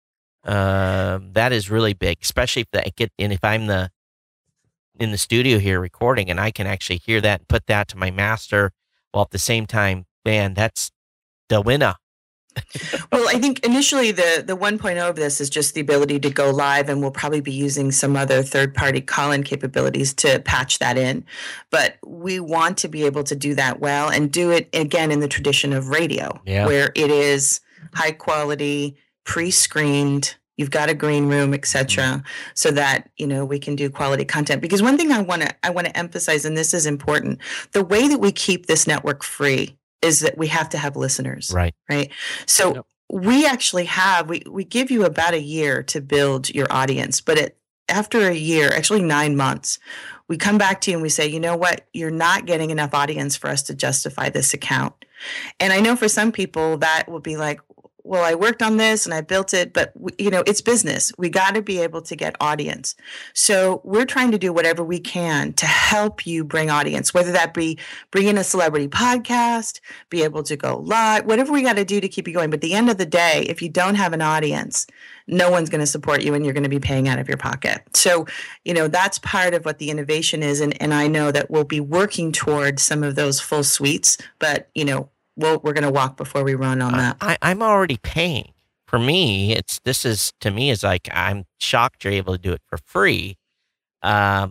That is really big, especially if I'm in the studio here recording and I can actually hear that and put that to my master while at the same time, man, that's the winner. Well, I think initially the 1.0 of this is just the ability to go live, and we'll probably be using some other third-party call-in capabilities to patch that in. But we want to be able to do that well and do it, again, in the tradition of radio, where it is high quality, pre-screened, you've got a green room, etc., so that, we can do quality content. Because one thing I want to emphasize, and this is important, the way that we keep this network free is that we have to have listeners. Right. So we actually we give you about a year to build your audience, but after a year, actually 9 months, we come back to you and we say, you know what, you're not getting enough audience for us to justify this account. And I know for some people that will be like, well, I worked on this and I built it, but it's business. We got to be able to get audience. So we're trying to do whatever we can to help you bring audience, whether that be bring in a celebrity podcast, be able to go live, whatever we got to do to keep you going. But at the end of the day, if you don't have an audience, no one's going to support you and you're going to be paying out of your pocket. So, that's part of what the innovation is. And I know that we'll be working towards some of those full suites, but, we're going to walk before we run on that. I'm already paying. For me, to me is like, I'm shocked you're able to do it for free. I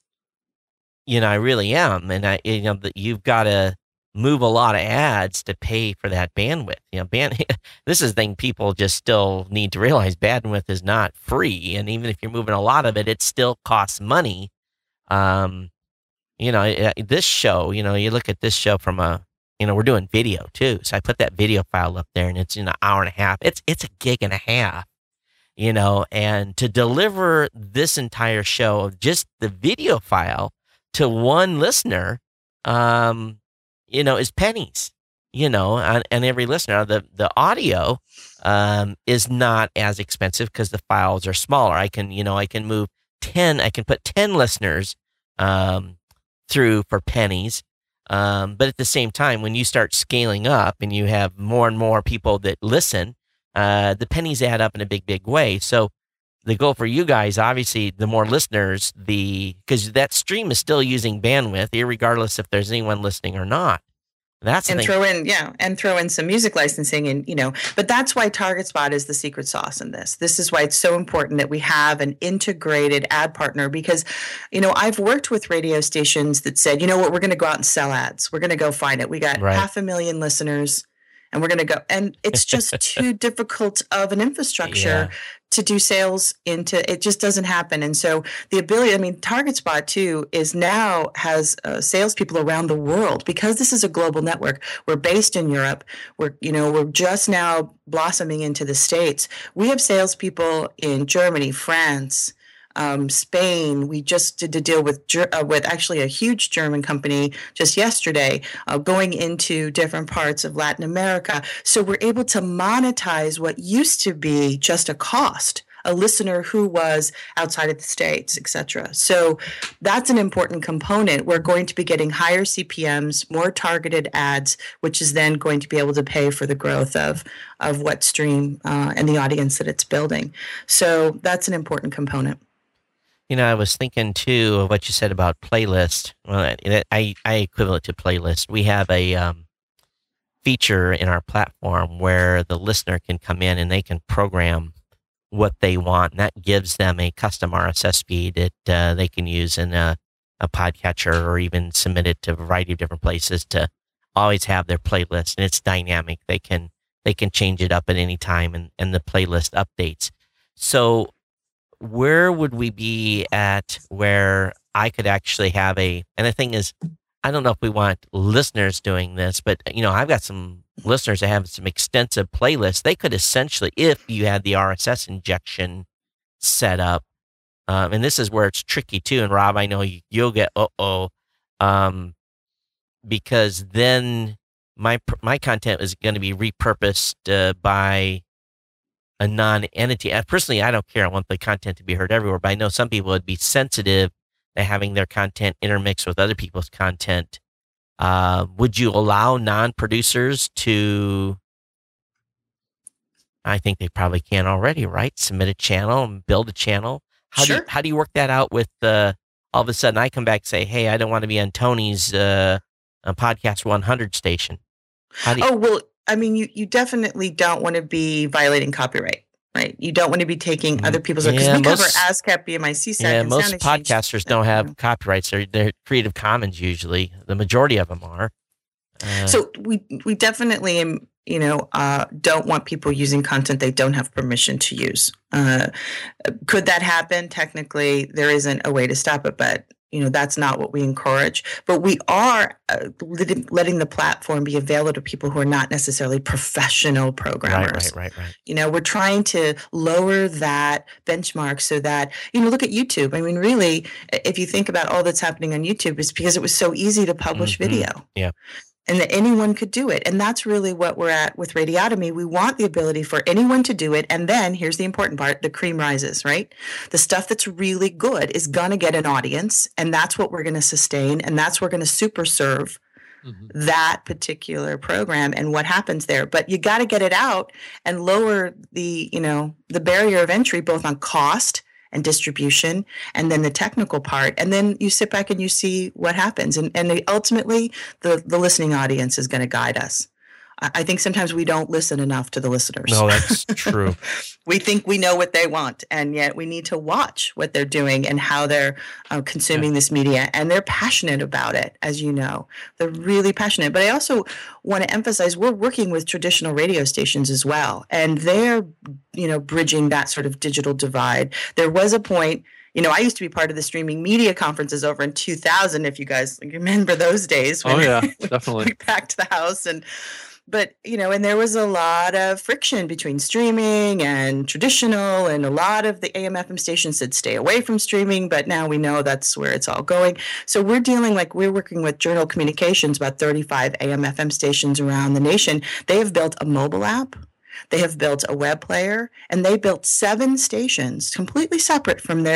really am. And you've got to move a lot of ads to pay for that bandwidth. This is the thing people just still need to realize. Bandwidth is not free. And even if you're moving a lot of it, it still costs money. This show, you look at this show from we're doing video too. So I put that video file up there and it's an hour and a half. It's a gig and a half, and to deliver this entire show of just the video file to one listener, is pennies, and every listener. The audio, is not as expensive because the files are smaller. I can move 10, I can put 10 listeners, through for pennies. But at the same time, when you start scaling up and you have more and more people that listen, the pennies add up in a big, big way. So the goal for you guys, obviously, the more listeners, because that stream is still using bandwidth, irregardless if there's anyone listening or not. That's and throw in some music licensing, and but that's why TargetSpot is the secret sauce in this. This is why it's so important that we have an integrated ad partner, because I've worked with radio stations that said, you know what, we're going to go out and sell ads. We're going to go find it. We got 500,000 listeners, and we're going to go, and it's just too difficult of an infrastructure to do sales into. It just doesn't happen. And so the ability, TargetSpot too has salespeople around the world, because this is a global network. We're based in Europe. We're just now blossoming into the States. We have salespeople in Germany, France, Spain. We just did a deal with actually a huge German company just yesterday, going into different parts of Latin America. So we're able to monetize what used to be just a cost, a listener who was outside of the States, et cetera. So that's an important component. We're going to be getting higher CPMs, more targeted ads, which is then going to be able to pay for the growth of what stream and the audience that it's building. So that's an important component. I was thinking too of what you said about playlist. Well, I equivalent to playlist. We have a feature in our platform where the listener can come in and they can program what they want, and that gives them a custom RSS feed that they can use in a podcatcher, or even submit it to a variety of different places to always have their playlist. And it's dynamic. They can change it up at any time, and the playlist updates. So where would we be at where I could actually have and the thing is, I don't know if we want listeners doing this, but I've got some listeners that have some extensive playlists. They could essentially, if you had the RSS injection set up, and this is where it's tricky too. And Rob, I know you'll get because then my content is going to be repurposed by a non-entity. Personally, I don't care. I want the content to be heard everywhere, but I know some people would be sensitive to having their content intermixed with other people's content. Would you allow non-producers to, I think they probably can already, right? Submit a channel and build a channel. How do you work that out with all of a sudden I come back and say, hey, I don't want to be on Tony's Podcast 100 station. You definitely don't want to be violating copyright, right? You don't want to be taking other people's work, because we cover ASCAP, BMI, CSAC. Yeah, most podcasters don't have copyrights. They're Creative Commons usually. The majority of them are. So we definitely, don't want people using content they don't have permission to use. Could that happen? Technically, there isn't a way to stop it, but that's not what we encourage. But we are letting the platform be available to people who are not necessarily professional programmers. Right. We're trying to lower that benchmark so that, look at YouTube. Really, if you think about all that's happening on YouTube, it's because it was so easy to publish video. Yeah. And that anyone could do it. And that's really what we're at with Radiotomy. We want the ability for anyone to do it. And then here's the important part, the cream rises, right? The stuff that's really good is going to get an audience. And that's what we're going to sustain. And that's we're going to super serve that particular program and what happens there. But you got to get it out and lower the barrier of entry, both on cost and distribution, and then the technical part. And then you sit back and you see what happens. And ultimately, the listening audience is going to guide us. I think sometimes we don't listen enough to the listeners. No, that's true. We think we know what they want, and yet we need to watch what they're doing and how they're consuming this media. And they're passionate about it, as you know. They're really passionate. But I also want to emphasize we're working with traditional radio stations as well, and they're bridging that sort of digital divide. There was a point. I used to be part of the streaming media conferences over in 2000, if you guys remember those days. When definitely. We packed the house But, and there was a lot of friction between streaming and traditional, and a lot of the AM/FM stations said stay away from streaming, but now we know that's where it's all going. So we're working with Journal Communications, about 35 AM/FM stations around the nation. They have built a mobile app. They have built a web player, and they built 7 stations completely separate from their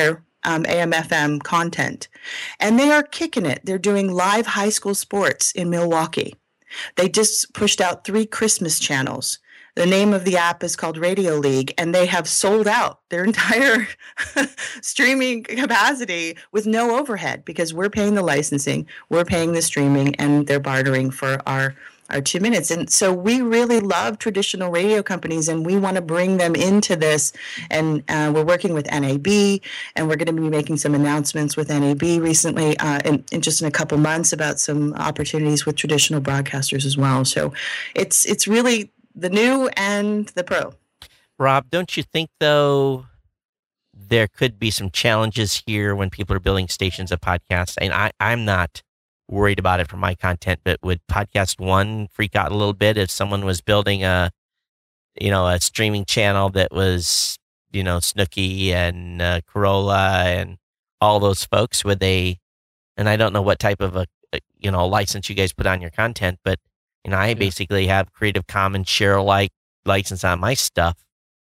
AM/FM content, and they are kicking it. They're doing live high school sports in Milwaukee. They just pushed out 3 Christmas channels. The name of the app is called Radio League, and they have sold out their entire streaming capacity with no overhead because we're paying the licensing, we're paying the streaming, and they're bartering for our 2 minutes. And so we really love traditional radio companies, and we want to bring them into this. And we're working with NAB, and we're going to be making some announcements with NAB recently in just in a couple months about some opportunities with traditional broadcasters as well. So it's really the new and the pro. Rob, don't you think, though, there could be some challenges here when people are building stations of podcasts? And I'm not worried about it for my content, but would Podcast One freak out a little bit if someone was building a streaming channel that was, Snooki and Corolla and all those folks? Would they? And I don't know what type of a license you guys put on your content, but I basically have Creative Commons share-alike license on my stuff.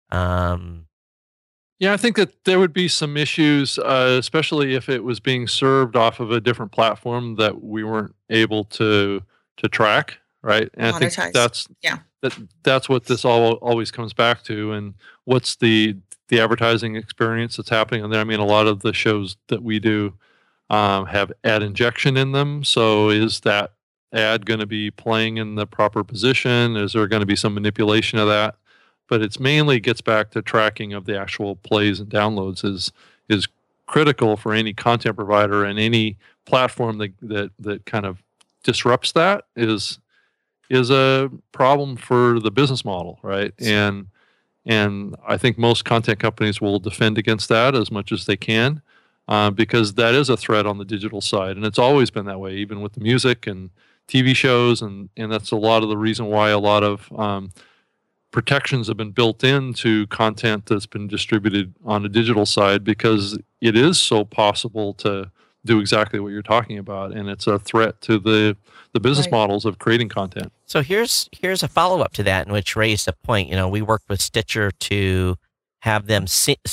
Yeah, I think that there would be some issues, especially if it was being served off of a different platform that we weren't able to track, right? And monetize. I think that's what this always comes back to, and what's the advertising experience that's happening on there. I mean, a lot of the shows that we do have ad injection in them, so is that ad going to be playing in the proper position? Is there going to be some manipulation of that? But it's mainly gets back to tracking of the actual plays and downloads is critical for any content provider, and any platform that kind of disrupts that is a problem for the business model, right? And I think most content companies will defend against that as much as they can, because that is a threat on the digital side, and it's always been that way, even with the music and TV shows, and that's a lot of the reason why a lot of protections have been built into content that's been distributed on a digital side, because it is so possible to do exactly what you're talking about, and it's a threat to the business models of creating content. So here's a follow-up to that, in which raised a point. We worked with Stitcher to have them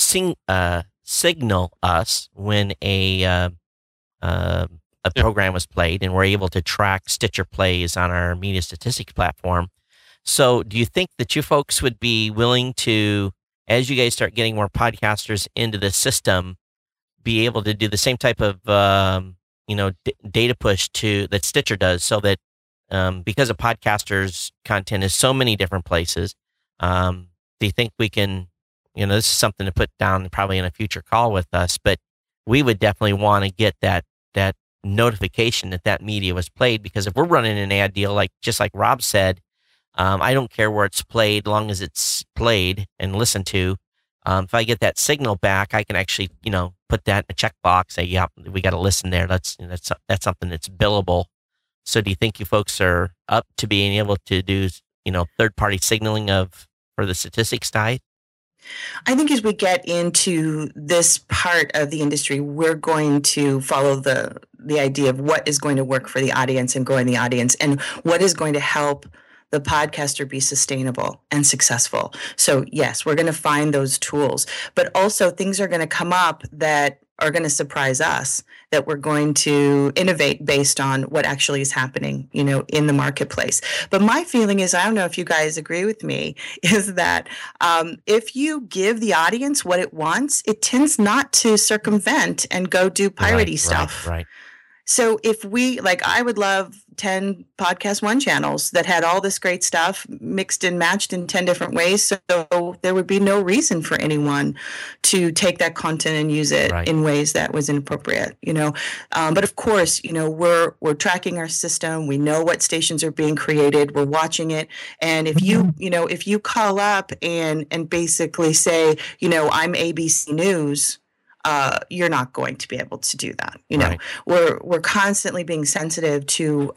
signal us when a program was played, and we're able to track Stitcher plays on our media statistics platform. So do you think that you folks would be willing to, as you guys start getting more podcasters into the system, be able to do the same type of data push that Stitcher does, so that because of podcasters' content is so many different places, do you think we can, this is something to put down probably in a future call with us, but we would definitely want to get that notification that media was played, because if we're running an ad deal, just like Rob said, I don't care where it's played, long as it's played and listened to. If I get that signal back, I can actually, put that in a checkbox, say, yeah, we got to listen there. That's something that's billable. So do you think you folks are up to being able to do, third-party signaling for the statistics side? I think as we get into this part of the industry, we're going to follow the idea of what is going to work for the audience and growing the audience, and what is going to help the podcaster be sustainable and successful. So yes, we're going to find those tools, but also things are going to come up that are going to surprise us, that we're going to innovate based on what actually is happening, in the marketplace. But my feeling is, I don't know if you guys agree with me, is that if you give the audience what it wants, it tends not to circumvent and go do piratey stuff. Right. So if I would love 10 Podcast One channels that had all this great stuff mixed and matched in 10 different ways. So there would be no reason for anyone to take that content and use it in ways that was inappropriate, But of course, we're tracking our system. We know what stations are being created. We're watching it. And if you call up and basically say, I'm ABC News, you're not going to be able to do that. We're constantly being sensitive to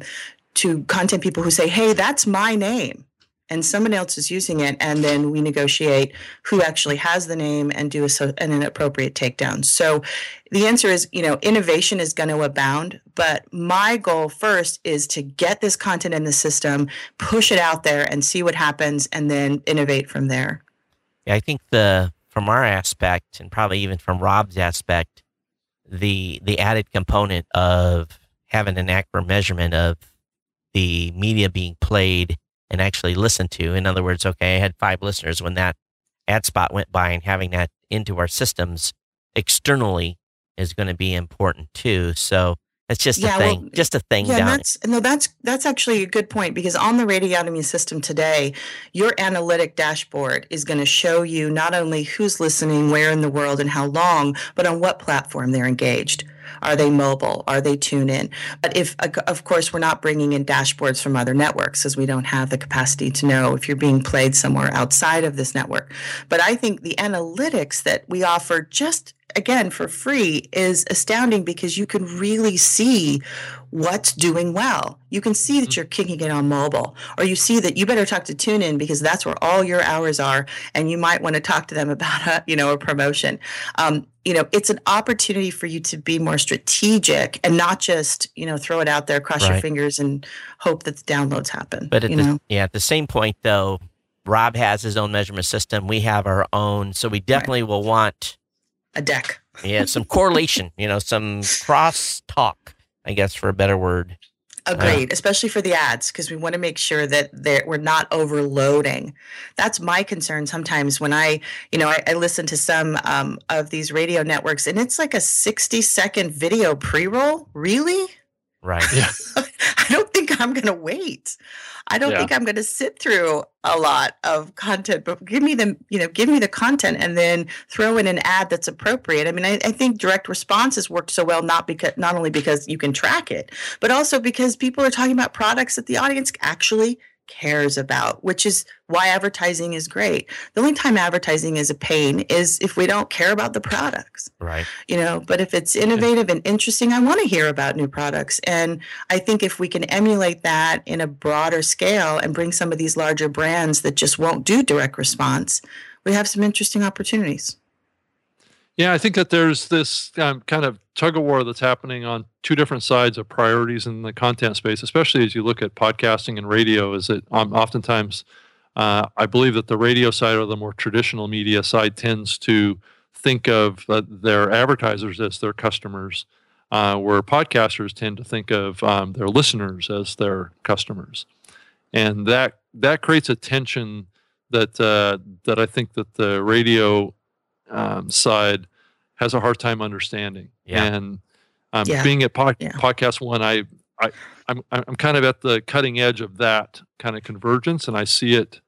content people who say, "Hey, that's my name," and someone else is using it, and then we negotiate who actually has the name and do an appropriate takedown. So the answer is, innovation is going to abound, but my goal first is to get this content in the system, push it out there, and see what happens, and then innovate from there. Yeah, I think from our aspect, and probably even from Rob's aspect, the added component of having an accurate measurement of the media being played and actually listened to. In other words, okay, I had 5 listeners when that ad spot went by, and having that into our systems externally is going to be important too. So it's just a thing, just a thing. Yeah, that's actually a good point, because on the Radiotomy system today, your analytic dashboard is going to show you not only who's listening, where in the world, and how long, but on what platform they're engaged. Are they mobile? Are they tune in? But of course, we're not bringing in dashboards from other networks, as we don't have the capacity to know if you're being played somewhere outside of this network. But I think the analytics that we offer just, again, for free is astounding, because you can really see what's doing well. You can see that you're kicking it on mobile, or you see that you better talk to TuneIn because that's where all your hours are, and you might want to talk to them about a promotion. It's an opportunity for you to be more strategic and not just throw it out there, cross your fingers, and hope that the downloads happen. But at the same point, though, Rob has his own measurement system. We have our own, so we definitely will want a deck. Some correlation, some cross talk, I guess, for a better word. Agreed, especially for the ads, because we want to make sure that we're not overloading. That's my concern sometimes when I listen to some of these radio networks, and it's like a 60-second video pre-roll. Really? Right. Yeah. I don't think I'm going to wait. I don't think I'm going to sit through a lot of content, but give me the content, and then throw in an ad that's appropriate. I mean, I think direct response has worked so well, not only because you can track it, but also because people are talking about products that the audience actually cares about, which is why advertising is great. The only time advertising is a pain is if we don't care about the products. Right. But if it's innovative and interesting, I want to hear about new products. And I think if we can emulate that in a broader scale and bring some of these larger brands that just won't do direct response, we have some interesting opportunities. Yeah, I think that there's this kind of tug of war that's happening on 2 different sides of priorities in the content space, especially as you look at podcasting and radio. Is that oftentimes I believe that the radio side, or the more traditional media side, tends to think of their advertisers as their customers, where podcasters tend to think of their listeners as their customers, and that creates a tension that I think that the radio side has a hard time understanding. Yeah. And being at Podcast One, I'm kind of at the cutting edge of that kind of convergence, and I see it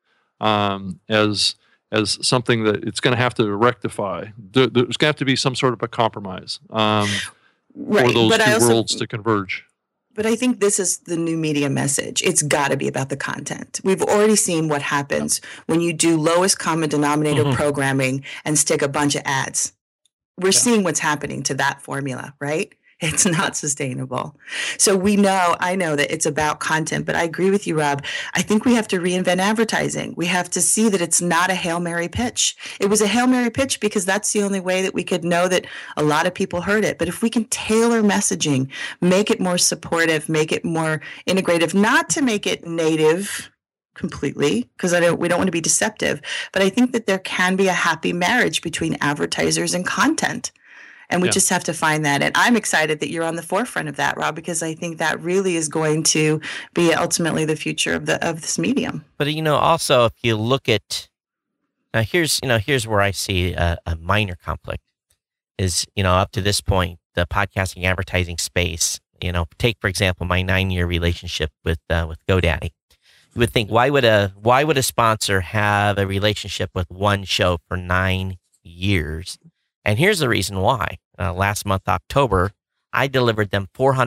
as something that it's going to have to rectify. There's going to have to be some sort of a compromise for those two worlds to converge. But I think this is the new media message. It's got to be about the content. We've already seen what happens when you do lowest common denominator programming and stick a bunch of ads. We're seeing what's happening to that formula, right? It's not sustainable. So I know that it's about content, but I agree with you, Rob. I think we have to reinvent advertising. We have to see that it's not a Hail Mary pitch. It was a Hail Mary pitch because that's the only way that we could know that a lot of people heard it. But if we can tailor messaging, make it more supportive, make it more integrative, not to make it native completely, because we don't want to be deceptive, but I think that there can be a happy marriage between advertisers and content. And we just have to find that. And I'm excited that you're on the forefront of that, Rob, because I think that really is going to be ultimately the future of this medium. But, also if you look at, now here's where I see a minor conflict is, up to this point, the podcasting advertising space, take, for example, my 9-year relationship with GoDaddy. You would think, why would a sponsor have a relationship with one show for 9 years? And here's the reason why. Last month, October, I delivered them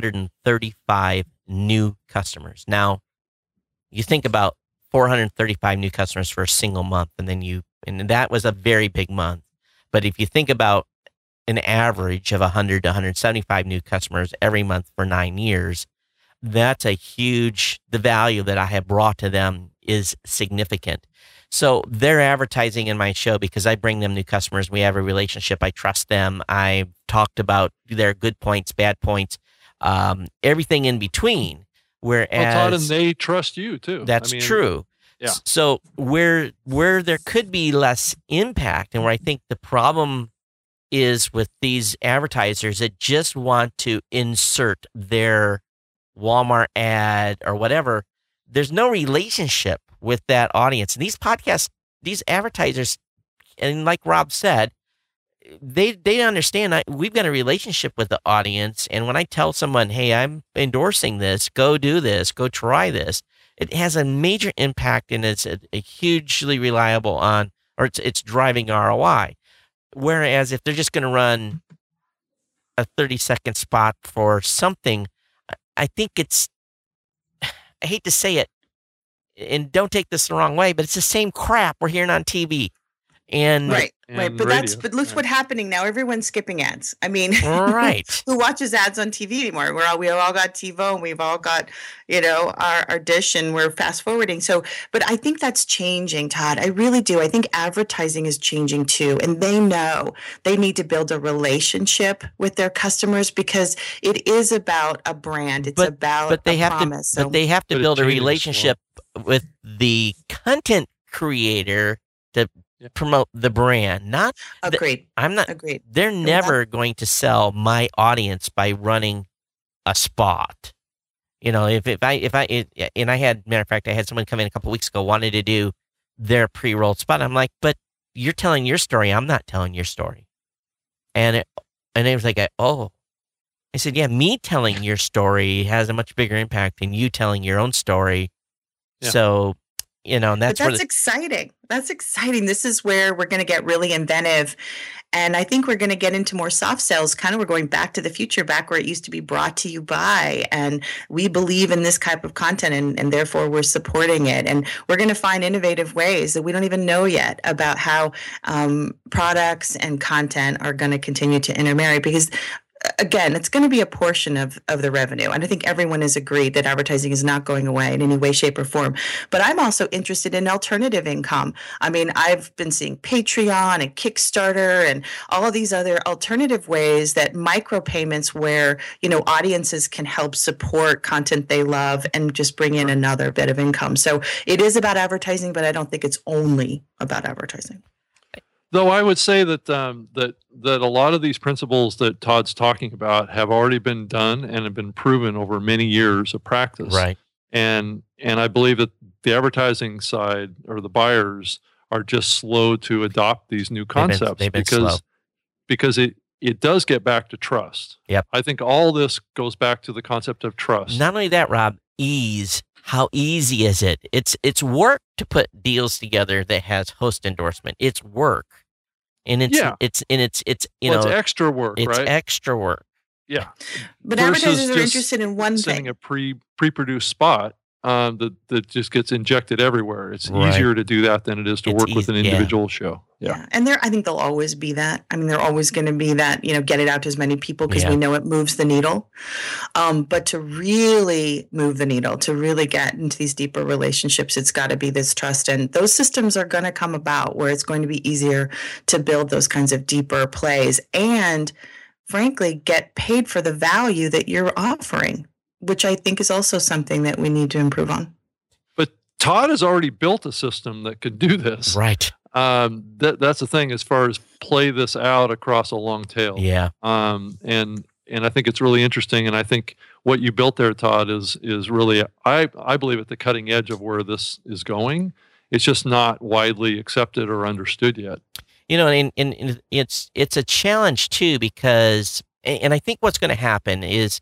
435 new customers. Now, you think about 435 new customers for a single month, and that was a very big month. But if you think about an average of 100 to 175 new customers every month for 9 years, that's the value that I have brought to them is significant. So they're advertising in my show because I bring them new customers. We have a relationship. I trust them. I've talked about their good points, bad points, everything in between. Whereas, Todd, and they trust you too. That's true. Yeah. So where there could be less impact, and where I think the problem is with these advertisers that just want to insert their Walmart ad or whatever, there's no relationship with that audience. And these podcasts, these advertisers, and like Rob said, they understand we've got a relationship with the audience. And when I tell someone, hey, I'm endorsing this, go do this, go try this, it has a major impact, and it's a hugely reliable on, or it's driving ROI. Whereas if they're just going to run a 30-second spot for something, I think I hate to say it, and don't take this the wrong way, but it's the same crap we're hearing on TV. And right. But look what's happening now. Everyone's skipping ads. I mean, right. Who watches ads on TV anymore? We all got TiVo, and we've all got, our dish, and we're fast forwarding. So, but I think that's changing, Todd. I really do. I think advertising is changing too. And they know they need to build a relationship with their customers, because it is about a brand. It's about a promise. But they have to build a relationship with the content creator to promote the brand. Not agreed. Agreed. They're never going to sell my audience by running a spot. If I had, matter of fact, I had someone come in a couple of weeks ago, wanted to do their pre-rolled spot. I'm like, but you're telling your story. I'm not telling your story. And it was like, I said, yeah, me telling your story has a much bigger impact than you telling your own story. Yeah. So, and that's exciting. That's exciting. This is where we're going to get really inventive. And I think we're going to get into more soft sales. Kind of, we're going back to the future, back where it used to be brought to you by. And we believe in this type of content, and therefore we're supporting it. And we're going to find innovative ways that we don't even know yet about how products and content are going to continue to intermarry, because again, it's going to be a portion of the revenue. And I think everyone has agreed that advertising is not going away in any way, shape, or form. But I'm also interested in alternative income. I mean, I've been seeing Patreon and Kickstarter and all of these other alternative ways, that micropayments where, audiences can help support content they love and just bring in another bit of income. So it is about advertising, but I don't think it's only about advertising. Though I would say that that a lot of these principles that Todd's talking about have already been done and have been proven over many years of practice. Right. And I believe that the advertising side, or the buyers, are just slow to adopt these new concepts. They've been slow. Because it does get back to trust. Yep. I think all this goes back to the concept of trust. Not only that, Rob, ease. How easy is it? It's work to put deals together that has host endorsement. It's work. And it's extra work, right? It's extra work. Yeah. But advertisers are interested in one thing. Sending a pre-produced spot that just gets injected everywhere. It's easier to do that than it is to work with an individual show. Yeah. And I think there'll always be that. I mean, they're always going to be that, get it out to as many people, because we know it moves the needle. But to really move the needle, to really get into these deeper relationships, it's got to be this trust. And those systems are going to come about where it's going to be easier to build those kinds of deeper plays and, frankly, get paid for the value that you're offering, which I think is also something that we need to improve on. But Todd has already built a system that could do this. Right. That's the thing, as far as play this out across a long tail. Yeah. And I think it's really interesting. And I think what you built there, Todd, is really, I believe, at the cutting edge of where this is going. It's just not widely accepted or understood yet. And it's a challenge too, because, and I think what's going to happen is,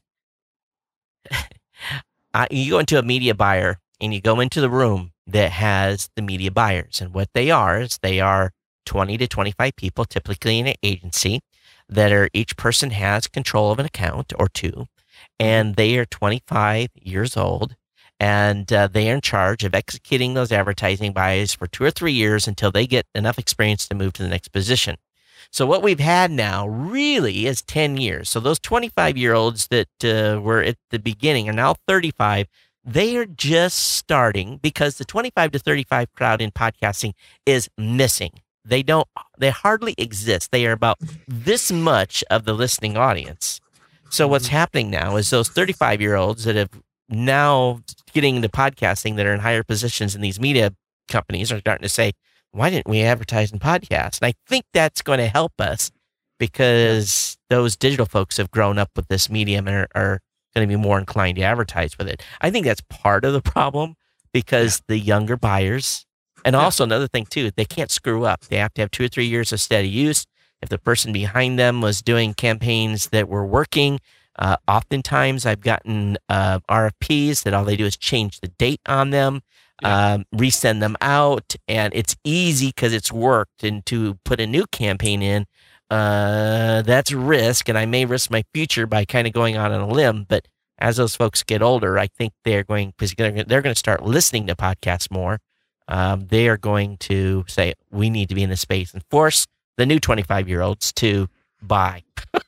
you go into a media buyer and you go into the room that has the media buyers, and what they are is 20 to 25 people, typically in an agency, that each person has control of an account or two, and they are 25 years old, and they are in charge of executing those advertising buys for 2 or 3 years until they get enough experience to move to the next position. So what we've had now really is 10 years. So those 25-year-olds that were at the beginning are now 35. They are just starting, because the 25 to 35 crowd in podcasting is missing. They hardly exist. They are about this much of the listening audience. So what's happening now is those 35-year-olds that have now getting into podcasting, that are in higher positions in these media companies are starting to say, why didn't we advertise in podcasts? And I think that's going to help us because those digital folks have grown up with this medium and are going to be more inclined to advertise with it. I think that's part of the problem because the younger buyers, and also another thing too, they can't screw up. They have to have 2 or 3 years of steady use. If the person behind them was doing campaigns that were working, oftentimes I've gotten RFPs that all they do is change the date on them, resend them out, and it's easy because it's worked. And to put a new campaign in, that's risk, and I may risk my future by kind of going out on a limb. But as those folks get older, I think they're going to start listening to podcasts more. They are going to say, we need to be in this space and force the new 25-year-olds to buy.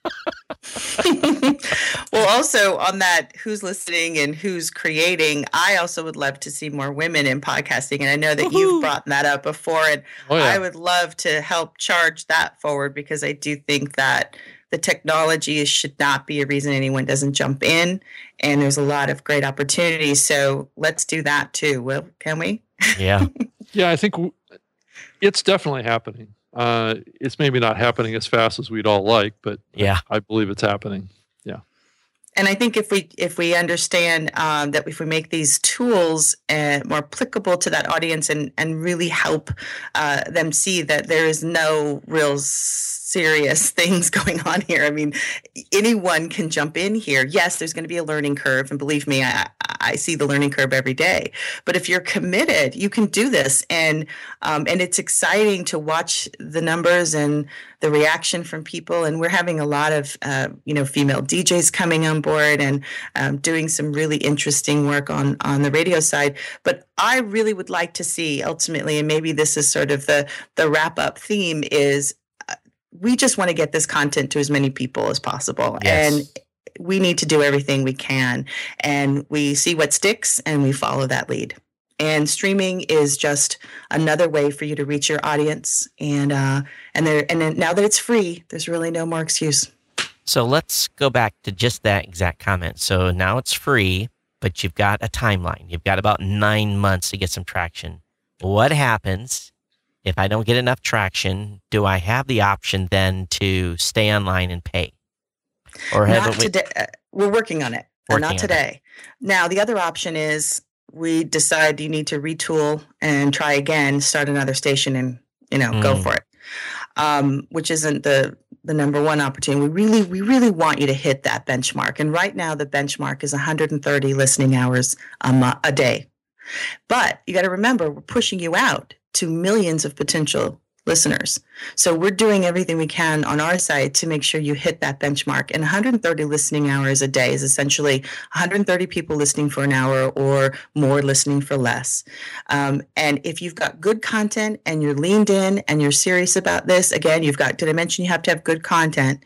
Well, also on that, who's listening and who's creating, I also would love to see more women in podcasting. And I know that you've brought that up before, and I would love to help charge that forward because I do think that the technology should not be a reason anyone doesn't jump in. And there's a lot of great opportunities. So let's do that too. Will, can we? Yeah. Yeah, I think it's definitely happening. It's maybe not happening as fast as we'd all like, but I believe it's happening. Yeah. And I think if we understand that if we make these tools more applicable to that audience and really help them see that there is no real serious things going on here. I mean, anyone can jump in here. Yes, there's going to be a learning curve. And believe me, I see the learning curve every day. But if you're committed, you can do this. And it's exciting to watch the numbers and the reaction from people. And we're having a lot of, female DJs coming on board and doing some really interesting work on the radio side. But I really would like to see ultimately, and maybe this is sort of the wrap up theme, is we just want to get this content to as many people as possible. Yes. And we need to do everything we can. And we see what sticks and we follow that lead. And streaming is just another way for you to reach your audience. And then now that it's free, there's really no more excuse. So let's go back to just that exact comment. So now it's free, but you've got a timeline. You've got about 9 months to get some traction. What happens if I don't get enough traction? Do I have the option then to stay online and pay? Or not today. We're working on it. Not today. Now, the other option is we decide you need to retool and try again, start another station and, go for it, which isn't the number one opportunity. We really want you to hit that benchmark. And right now, the benchmark is 130 listening hours a day. But you got to remember, we're pushing you out to millions of potential listeners. So we're doing everything we can on our side to make sure you hit that benchmark. And 130 listening hours a day is essentially 130 people listening for an hour or more listening for less. And if you've got good content and you're leaned in and you're serious about this, again, did I mention you have to have good content?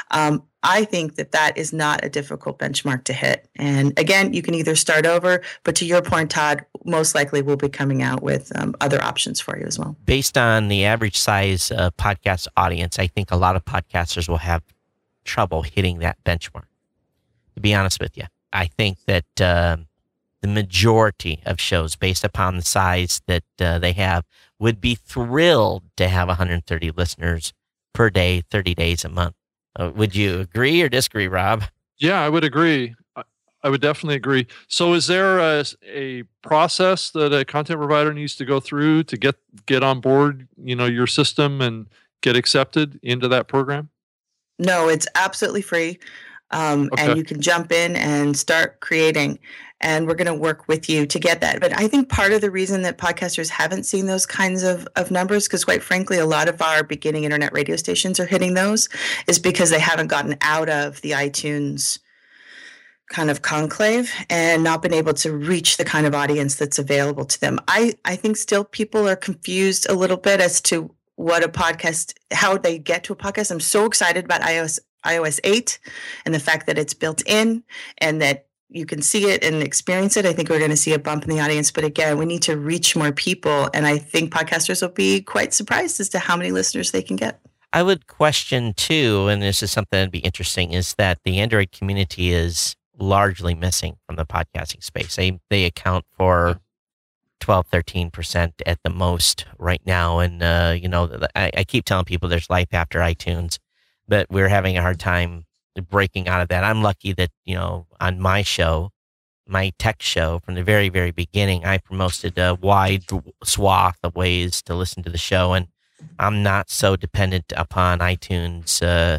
I think that is not a difficult benchmark to hit. And again, you can either start over, but to your point, Todd, most likely we'll be coming out with other options for you as well. Based on the average size podcast audience, I think a lot of podcasters will have trouble hitting that benchmark, to be honest with you. I think that the majority of shows, based upon the size that they have, would be thrilled to have 130 listeners per day, 30 days a month. Would you agree or disagree, Rob? Yeah, I would agree. I would definitely agree. So is there a process that a content provider needs to go through to get on board, your system and get accepted into that program? No, it's absolutely free. And you can jump in and start creating. And we're going to work with you to get that. But I think part of the reason that podcasters haven't seen those kinds of numbers, because quite frankly, a lot of our beginning internet radio stations are hitting those, is because they haven't gotten out of the iTunes kind of conclave and not been able to reach the kind of audience that's available to them. I think still people are confused a little bit as to what a podcast, how they get to a podcast. I'm so excited about iOS 8 and the fact that it's built in and that you can see it and experience it. I think we're going to see a bump in the audience. But again, we need to reach more people. And I think podcasters will be quite surprised as to how many listeners they can get. I would question too, and this is something that'd be interesting, is that the Android community is largely missing from the podcasting space. They account for 12, 13% at the most right now. And, I keep telling people there's life after iTunes, but we're having a hard time breaking out of that. I'm lucky that, on my show, my tech show, from the very, very beginning, I promoted a wide swath of ways to listen to the show. And I'm not so dependent upon iTunes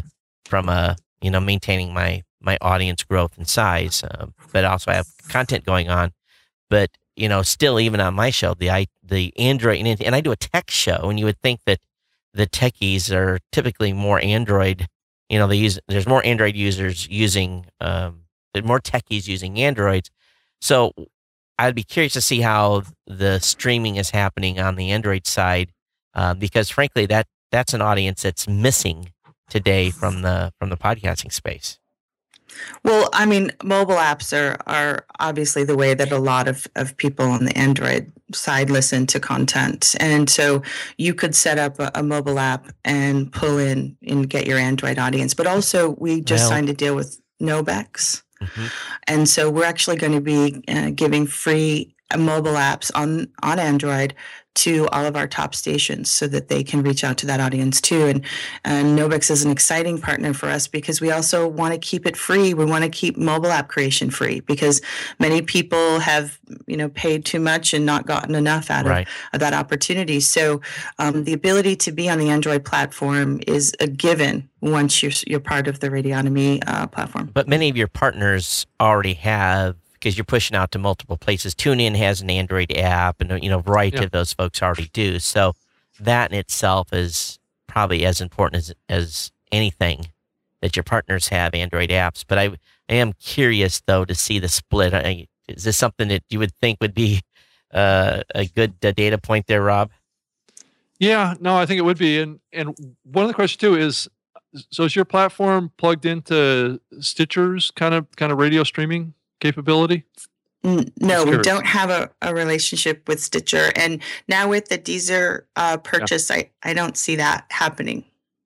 from maintaining my audience growth and size, but also I have content going on. But still, even on my show, the Android, and I do a tech show, and you would think that the techies are typically more Android. There's more Android users using, there's more techies using Androids. So I'd be curious to see how the streaming is happening on the Android side, because frankly, that's an audience that's missing today from the podcasting space. Well, I mean, mobile apps are obviously the way that a lot of people on the Android side listen to content. And so you could set up a mobile app and pull in and get your Android audience. But also, we just signed a deal with Nobex. Mm-hmm. And so we're actually going to be giving free mobile apps on Android to all of our top stations so that they can reach out to that audience too. And Nobex is an exciting partner for us because we also want to keep it free. We want to keep mobile app creation free because many people have, paid too much and not gotten enough out of that opportunity. So the ability to be on the Android platform is a given once you're part of the Radionomy platform. But many of your partners already have, because you're pushing out to multiple places. TuneIn has an Android app, and a variety of those folks already do. So that in itself is probably as important as anything, that your partners have Android apps. But I am curious, though, to see the split. Is this something that you would think would be a good data point there, Rob? Yeah, no, I think it would be. And one of the questions too is, so is your platform plugged into Stitcher's kind of radio streaming capability? No, we don't have a relationship with Stitcher. And now with the Deezer purchase, I don't see that happening.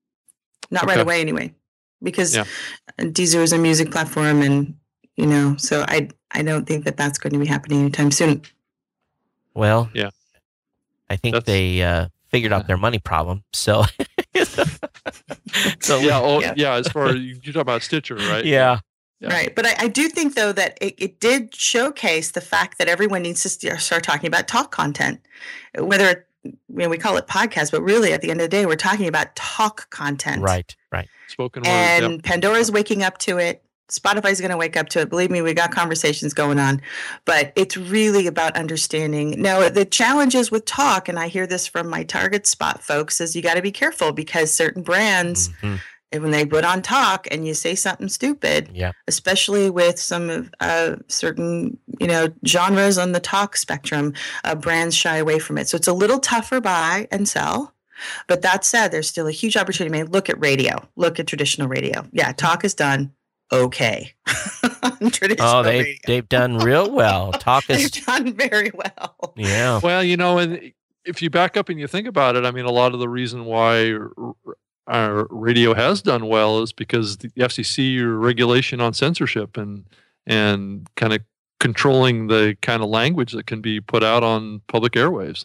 Not right away anyway, because Deezer is a music platform and, so I don't think that that's going to be happening anytime soon. Well, I think they figured out their money problem. So, as far as you talk about Stitcher, right? Yeah. Right. But I do think, though, that it did showcase the fact that everyone needs to start talking about talk content, whether we call it podcast, but really at the end of the day, we're talking about talk content. Right. Spoken word. And Pandora's waking up to it. Spotify's going to wake up to it. Believe me, we got conversations going on, but it's really about understanding. Now, the challenges with talk, and I hear this from my target spot folks, is you got to be careful because certain brands, when they put on talk and you say something stupid, especially with some of certain, genres on the talk spectrum, brands shy away from it. So it's a little tougher buy and sell. But that said, there's still a huge opportunity. I mean, look at radio. Look at traditional radio. Yeah, talk is done okay. They've done real well. They've done very well. Yeah. Well, and if you back up and you think about it, I mean, a lot of the reason why our radio has done well is because the FCC regulation on censorship and kind of controlling the kind of language that can be put out on public airwaves.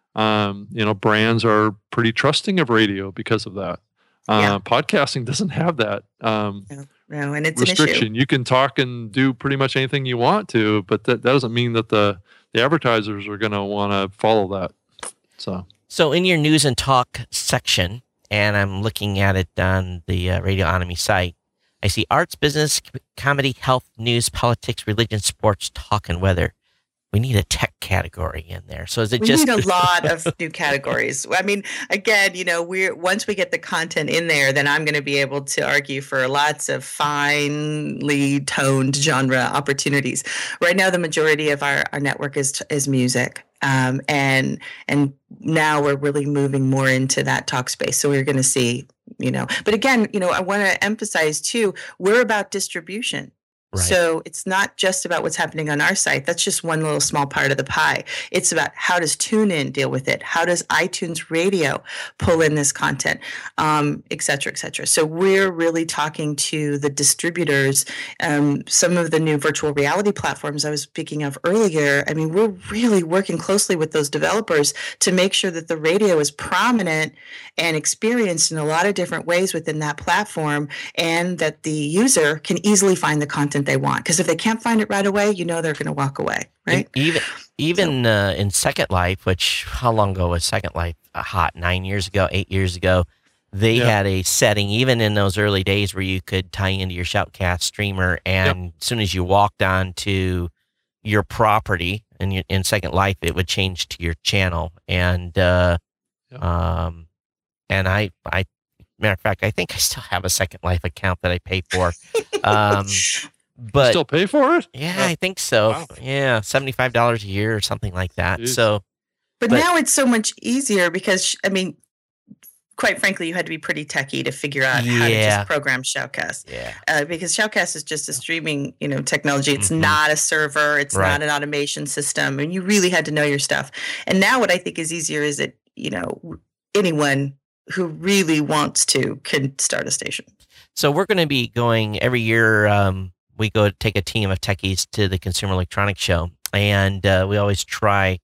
Brands are pretty trusting of radio because of that. Podcasting doesn't have that. No, and it's restriction. An issue. You can talk and do pretty much anything you want to, but that doesn't mean that the advertisers are going to want to follow that. So in your news and talk section, and I'm looking at it on the Radionomy site, I see arts, business, comedy, health, news, politics, religion, sports, talk, and weather. We need a tech category in there. So we need a lot of new categories. I mean, again, once we get the content in there, then I'm going to be able to argue for lots of finely toned genre opportunities. Right now, the majority of our network is music. And now we're really moving more into that talk space. So we're going to see, but again, I want to emphasize too, we're about distribution. Right. So it's not just about what's happening on our site. That's just one little small part of the pie. It's about how does TuneIn deal with it? How does iTunes Radio pull in this content, et cetera, et cetera. So we're really talking to the distributors. Some of the new virtual reality platforms I was speaking of earlier, I mean, we're really working closely with those developers to make sure that the radio is prominent and experienced in a lot of different ways within that platform, and that the user can easily find the content they want. Because if they can't find it right away, they're going to walk away, right? And even in Second Life, which how long ago was Second Life hot? 9 years ago, 8 years ago, they had a setting even in those early days where you could tie into your Shoutcast streamer, and as soon as you walked onto your property in Second Life, it would change to your channel. And and I matter of fact, I think I still have a Second Life account that I pay for. But you still pay for it? Yeah, I think so. Wow. Yeah, $75 a year or something like that. Jeez. So, but now it's so much easier because, I mean, quite frankly, you had to be pretty techie to figure out how to just program Shoutcast. Yeah. Because Shoutcast is just a streaming, technology. It's not a server. It's not an automation system, and you really had to know your stuff. And now, what I think is easier is that anyone who really wants to can start a station. So we're going to be going every year. We go take a team of techies to the Consumer Electronics Show, and we always try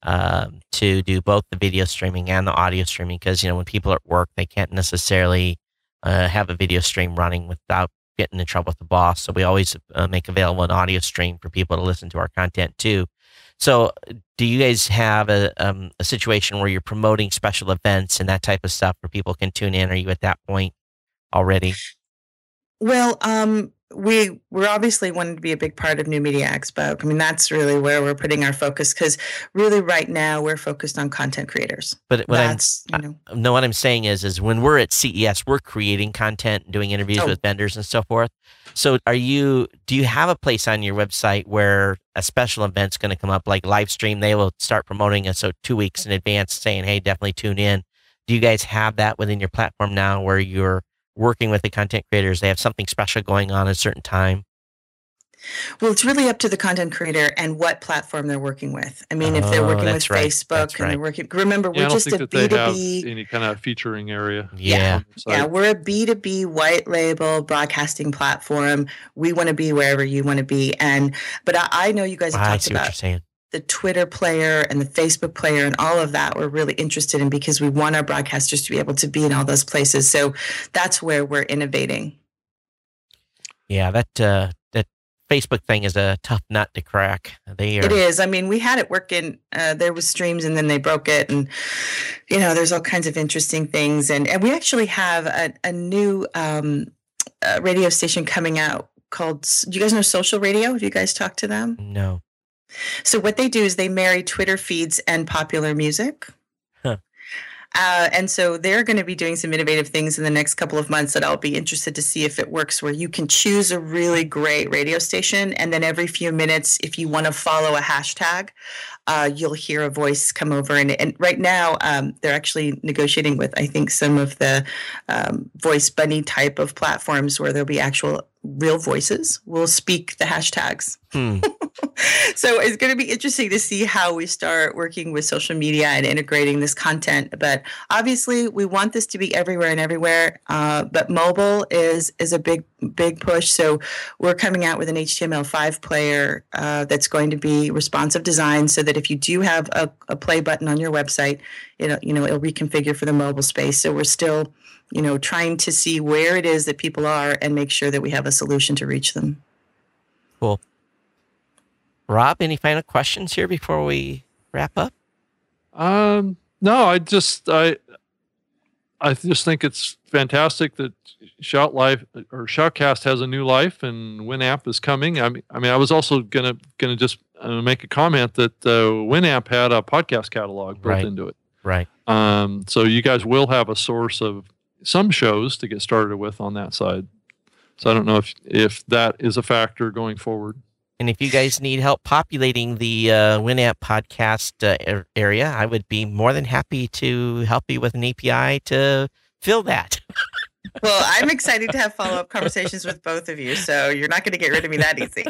to do both the video streaming and the audio streaming, because when people are at work, they can't necessarily have a video stream running without getting in trouble with the boss. So we always make available an audio stream for people to listen to our content too. So do you guys have a situation where you're promoting special events and that type of stuff where people can tune in? Are you at that point already? Well, we're obviously wanting to be a big part of New Media Expo. I mean, that's really where we're putting our focus, because really right now we're focused on content creators. But what I'm saying is when we're at CES, we're creating content, doing interviews with vendors and so forth. So do you have a place on your website where a special event's going to come up, like live stream? They will start promoting it, so 2 weeks in advance saying, hey, definitely tune in. Do you guys have that within your platform now where you're working with the content creators? They have something special going on at a certain time? Well, it's really up to the content creator and what platform they're working with. I mean, if they're working with Facebook and they're working, remember, we're just a B2B. They have any kind of featuring area. Yeah, we're a B2B white label broadcasting platform. We want to be wherever you want to be. But I know you guys have talked about the Twitter player and the Facebook player and all of that. We're really interested in, because we want our broadcasters to be able to be in all those places. So that's where we're innovating. Yeah, that Facebook thing is a tough nut to crack. It is. I mean, we had it working. There was streams and then they broke it. And, there's all kinds of interesting things. And we actually have a new radio station coming out called, do you guys know Social Radio? Have you guys talked to them? No. So what they do is they marry Twitter feeds and popular music. And so they're going to be doing some innovative things in the next couple of months that I'll be interested to see if it works, where you can choose a really great radio station, and then every few minutes, if you want to follow a hashtag, you'll hear a voice come over. And right now, they're actually negotiating with, I think, some of the Voice Bunny type of platforms where there'll be actual real voices will speak the hashtags. So it's going to be interesting to see how we start working with social media and integrating this content. But obviously, we want this to be everywhere and everywhere. But mobile is a big push. So we're coming out with an HTML5 player that's going to be responsive design, so that if you do have a play button on your website, it'll reconfigure for the mobile space. So we're still trying to see where it is that people are and make sure that we have a solution to reach them. Cool. Rob, any final questions here before we wrap up? No, I just think it's fantastic that Shoutcast has a new life and Winamp is coming. I mean, I was also gonna just make a comment that Winamp had a podcast catalog built into it. Right. So you guys will have a source of some shows to get started with on that side. So I don't know if that is a factor going forward. And if you guys need help populating the Winamp podcast area, I would be more than happy to help you with an API to fill that. Well, I'm excited to have follow-up conversations with both of you, so you're not going to get rid of me that easy.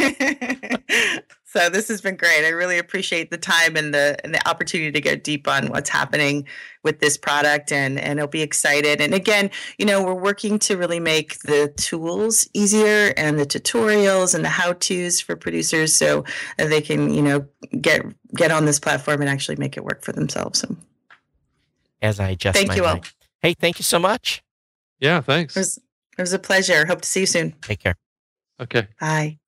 So this has been great. I really appreciate the time and the opportunity to go deep on what's happening with this product, and I'll be excited. And again, we're working to really make the tools easier and the tutorials and the how-tos for producers so they can, get on this platform and actually make it work for themselves. So, as I adjust thank you all. Hey, thank you so much. Yeah, thanks. It was a pleasure. Hope to see you soon. Take care. Okay. Bye.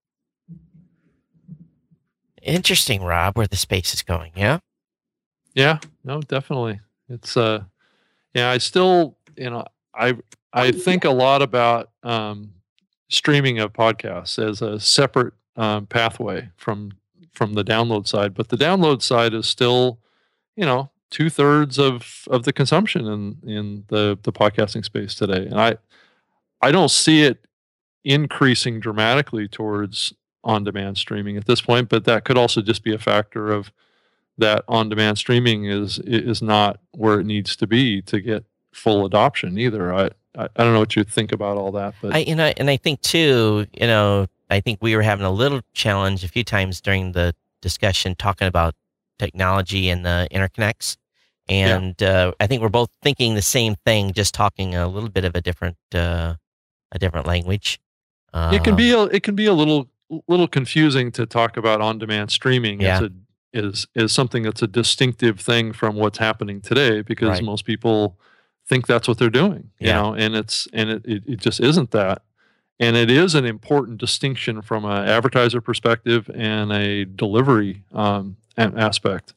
Interesting, Rob, where the space is going. Yeah. Yeah. No, definitely. It's I still, I think a lot about streaming of podcasts as a separate pathway from the download side, but the download side is still, 2/3 of the consumption in the podcasting space today. And I don't see it increasing dramatically towards on-demand streaming at this point, but that could also just be a factor of that on-demand streaming is not where it needs to be to get full adoption either. I don't know what you think about all that, but I think too, I think we were having a little challenge a few times during the discussion talking about technology and the interconnects. And I think we're both thinking the same thing, just talking a little bit of a different language. It can be a little confusing to talk about on-demand streaming as something that's a distinctive thing from what's happening today, because most people think that's what they're doing, you know, and it just isn't that. And it is an important distinction from an advertiser perspective and a delivery aspect.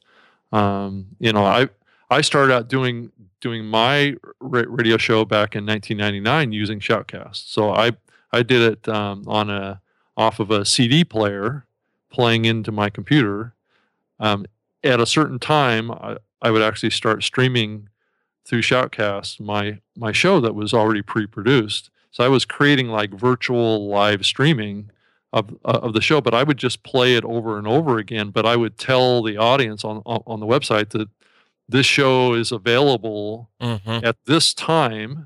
I started out doing my radio show back in 1999 using Shoutcast. So I did it off of a CD player playing into my computer. At a certain time, I would actually start streaming through Shoutcast my show that was already pre-produced. So I was creating like virtual live streaming of the show, but I would just play it over and over again. But I would tell the audience on the website that this show is available at this time,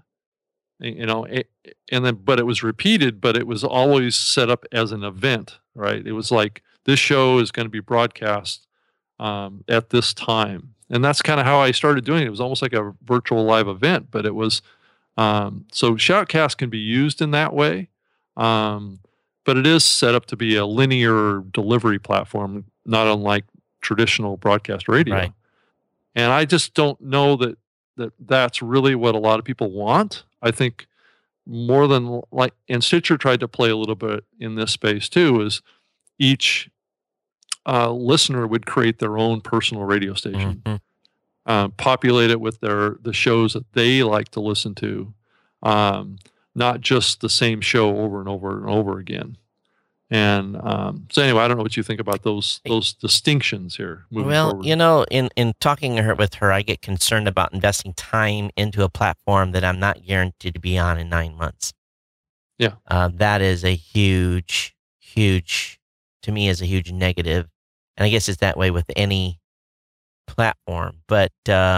but it was repeated, but it was always set up as an event, right? It was like, this show is going to be broadcast at this time. And that's kind of how I started doing it. It was almost like a virtual live event, but it was, so Shoutcast can be used in that way. But it is set up to be a linear delivery platform, not unlike traditional broadcast radio. Right. And I just don't know that's really what a lot of people want. I think more than and Stitcher tried to play a little bit in this space too, is each listener would create their own personal radio station, populate it with the shows that they like to listen to, not just the same show over and over and over again. And so anyway, I don't know what you think about those distinctions here moving forward. In talking with her, I get concerned about investing time into a platform that I'm not guaranteed to be on in 9 months. Yeah. That is a huge, to me, is a huge negative. And I guess it's that way with any platform. But,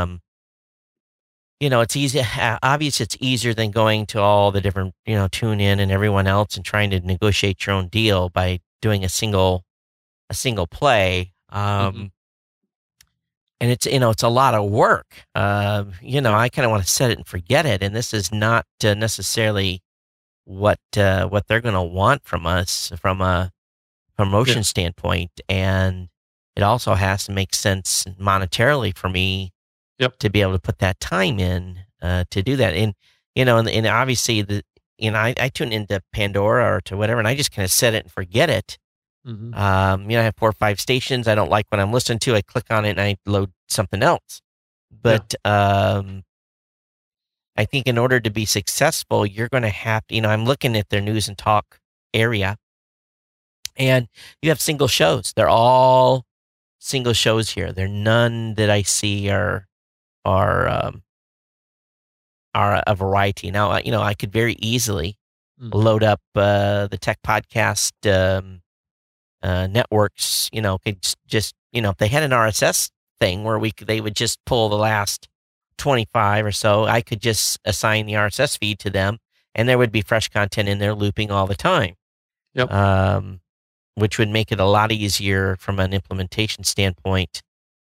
it's easy. Obviously, it's easier than going to all the different, TuneIn and everyone else and trying to negotiate your own deal by doing a single play. And it's, it's a lot of work. I kind of want to set it and forget it. And this is not necessarily what they're going to want from us from a promotion standpoint. And it also has to make sense monetarily for me to be able to put that time in to do that. And, and obviously I tune into Pandora or to whatever, and I just kind of set it and forget it. I have 4 or 5 stations. I don't like what I'm listening to. I click on it and I load something else. But I think in order to be successful, you're going to have to, I'm looking at their news and talk area, and you have single shows. They're all single shows here. There are none that I see are a variety. Now, I could very easily load up the Tech Podcast networks. Could just if they had an RSS thing where they would just pull the last 25 or so, I could just assign the RSS feed to them, and there would be fresh content in there looping all the time. Yep. Which would make it a lot easier from an implementation standpoint.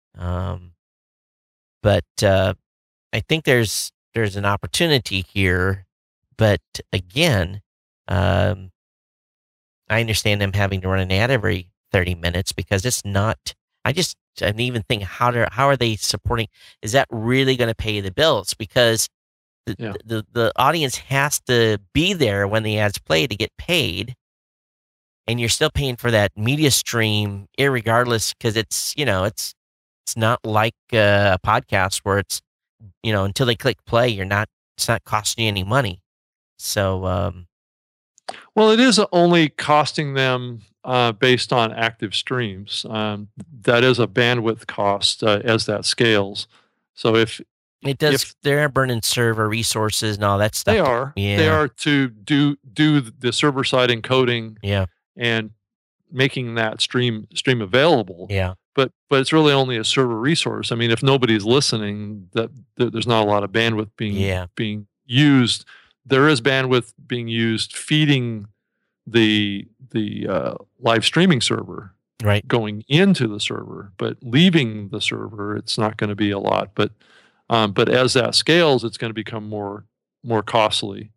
But I think there's an opportunity here. But again, I understand them having to run an ad every 30 minutes because it's not. I didn't even think how are they supporting? Is that really going to pay the bills? Because the audience has to be there when the ads play to get paid, and you're still paying for that media stream, irregardless, because it's not like a podcast where it's until they click play, it's not costing you any money. So, well, it is only costing them based on active streams. That is a bandwidth cost as that scales. So if they're burning server resources and all that stuff. They are to do the server side encoding. Yeah. And making that stream available. Yeah. But it's really only a server resource. I mean, if nobody's listening, there's not a lot of bandwidth being used. There is bandwidth being used feeding the live streaming server, right, going into the server, but leaving the server, it's not going to be a lot. But as that scales, it's going to become more costly.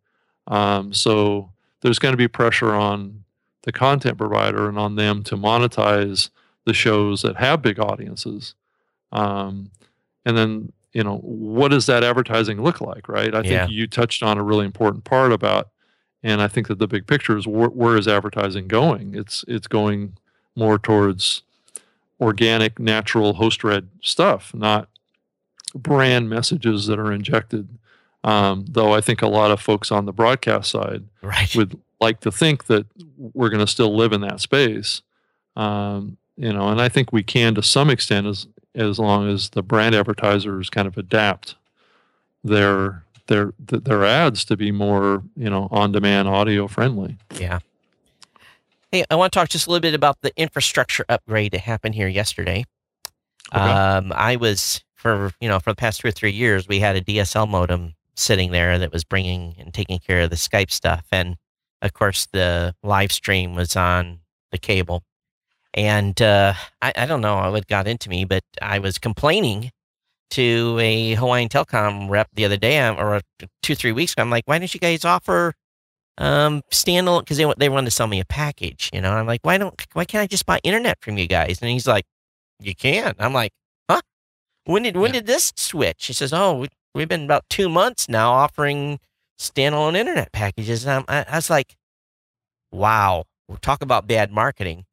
So there's going to be pressure on the content provider and on them to monetize the shows that have big audiences. And then, what does that advertising look like, right? I think you touched on a really important part about, and I think that the big picture is where is advertising going? It's going more towards organic, natural, host-read stuff, not brand messages that are injected. Though I think a lot of folks on the broadcast side would like to think that we're going to still live in that space. And I think we can to some extent as long as the brand advertisers kind of adapt their ads to be more, on-demand audio friendly. Yeah. Hey, I want to talk just a little bit about the infrastructure upgrade that happened here yesterday. Okay. I was for the past 2 or 3 years, we had a DSL modem sitting there that was bringing and taking care of the Skype stuff. And of course, the live stream was on the cable. And I don't know what got into me, but I was complaining to a Hawaiian Telecom rep the other day, or 2-3 weeks ago. I'm like, why don't you guys offer standalone? Because they wanted to sell me a package, I'm like, why can't I just buy internet from you guys? And he's like, you can. I'm like, huh? When did this switch? He says, oh, we've been about 2 months now offering standalone internet packages. And I was like, wow, we'll talk about bad marketing.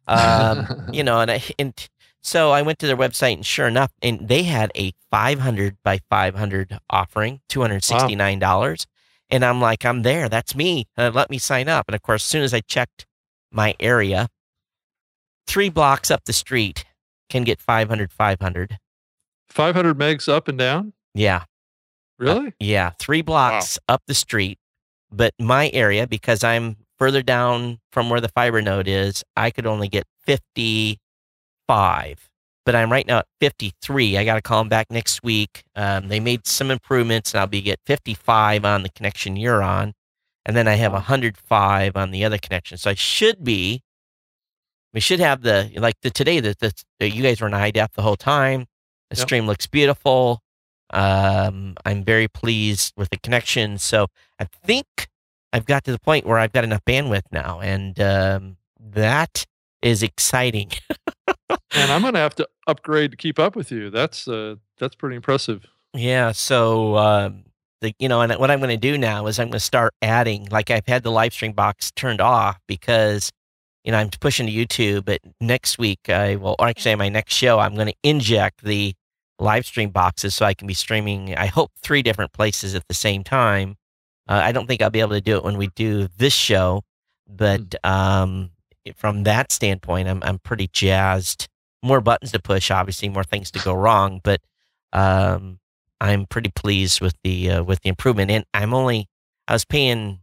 And so I went to their website, and sure enough, and they had a 500 by 500 offering, $269. Wow. And I'm like, I'm there. That's me. Let me sign up. And of course, as soon as I checked my area, 3 blocks up the street can get 500. 500 megs up and down? Yeah. Really? Yeah. 3 blocks up the street. But my area, because I'm further down from where the fiber node is, I could only get 55. But I'm right now at 53. I got to call them back next week. They made some improvements, and I'll get 55 on the connection you're on. And then I have 105 on the other connection. So we should have today that you guys were in high def the whole time. The stream looks beautiful. I'm very pleased with the connection. So I think I've got to the point where I've got enough bandwidth now, and that is exciting. And I'm going to have to upgrade to keep up with you. That's pretty impressive. Yeah. So and what I'm going to do now is I'm going to start adding. Like, I've had the live stream box turned off because I'm pushing to YouTube. But next week on my next show, I'm going to inject the live stream boxes so I can be streaming, I hope, 3 different places at the same time. I don't think I'll be able to do it when we do this show, but from that standpoint, I'm pretty jazzed. More buttons to push, obviously, more things to go wrong, but I'm pretty pleased with the improvement. And I was paying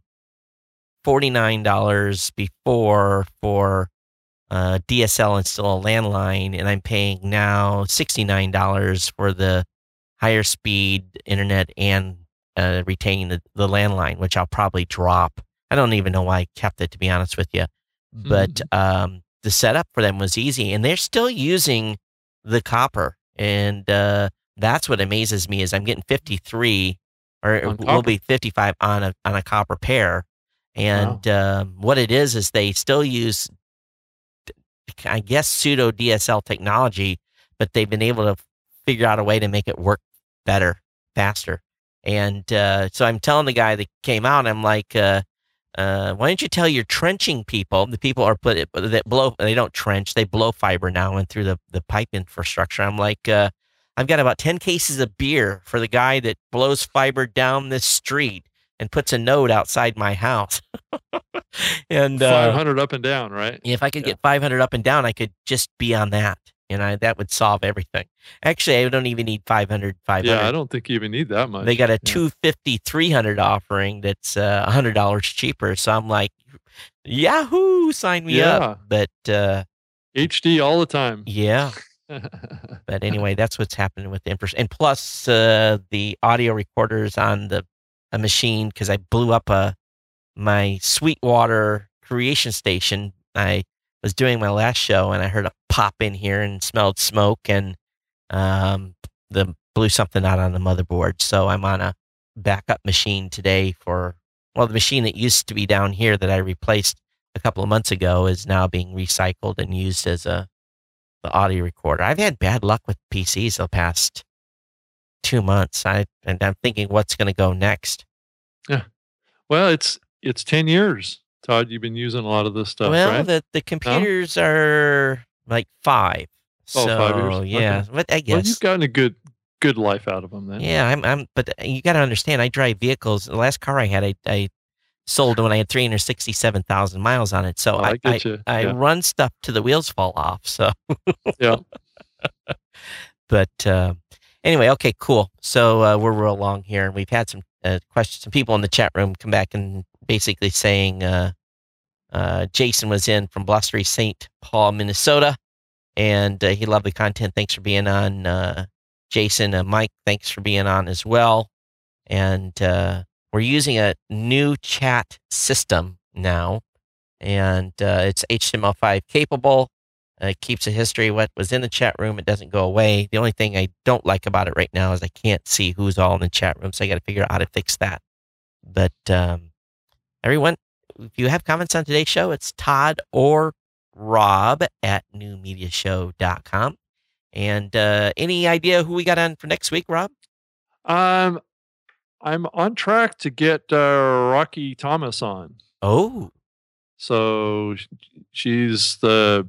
$49 before for DSL and still a landline, and I'm paying now $69 for the higher speed internet and retain the landline, which I'll probably drop. I don't even know why I kept it, to be honest with you. But the setup for them was easy, and they're still using the copper. And that's what amazes me is I'm getting 53, or it will be 55 on a copper pair. And what it is they still use, I guess, pseudo DSL technology, but they've been able to figure out a way to make it work better, faster. And so I'm telling the guy that came out, I'm like, why don't you tell your trenching people, the people that blow, they don't trench, they blow fiber now and through the pipe infrastructure. I'm like, I've got about 10 cases of beer for the guy that blows fiber down this street and puts a node outside my house. And 500 up and down, right? If I could get 500 up and down, I could just be on that. And that would solve everything. Actually, I don't even need 500. Yeah, I don't think you even need that much. They got a 250, 300 offering that's $100 cheaper. So I'm like, Yahoo, sign me up. But HD all the time. Yeah. But anyway, that's what's happening with the infrastructure. And plus the audio recorders on a machine, because I blew up my Sweetwater creation station. I was doing my last show and I heard a pop in here and smelled smoke, and blew something out on the motherboard. So I'm on a backup machine today the machine that used to be down here that I replaced a couple of months ago is now being recycled and used as the audio recorder. I've had bad luck with PCs the past 2 months. And I'm thinking what's going to go next. Yeah. Well, it's 10 years. Todd, you've been using a lot of this stuff, right? Well, the computers are like 5. Oh, 5 years? Yeah, okay. But I guess. Well, you've gotten a good life out of them then. Yeah, but you got to understand, I drive vehicles. The last car I had, I sold when I had 367,000 miles on it. So I run stuff till the wheels fall off. So yeah. But anyway, okay, cool. So we're real long here, and we've had some questions. Some people in the chat room come back and basically saying Jason was in from Blustery, St. Paul, Minnesota, and he loved the content. Thanks for being on, Jason. Mike, thanks for being on as well. And we're using a new chat system now, and it's HTML5 capable. It keeps a history of what was in the chat room. It doesn't go away. The only thing I don't like about it right now is I can't see who's all in the chat room, so I got to figure out how to fix that. But everyone, if you have comments on today's show, it's Todd or Rob at newmediashow.com. And any idea who we got on for next week, Rob? I'm on track to get Rocky Thomas on. Oh. So she's the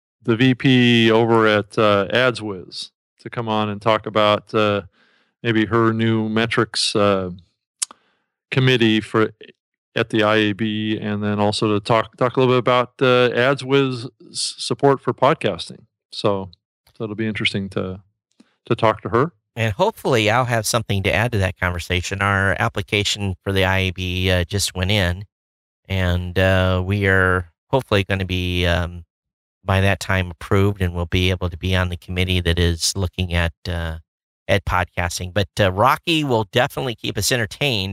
VP over at AdsWiz to come on and talk about maybe her new metrics committee at the IAB, and then also to talk a little bit about AdsWiz support for podcasting. So it'll be interesting to talk to her. And hopefully I'll have something to add to that conversation. Our application for the IAB just went in, and we are hopefully going to be by that time approved, and we'll be able to be on the committee that is looking at podcasting. But Rocky will definitely keep us entertained.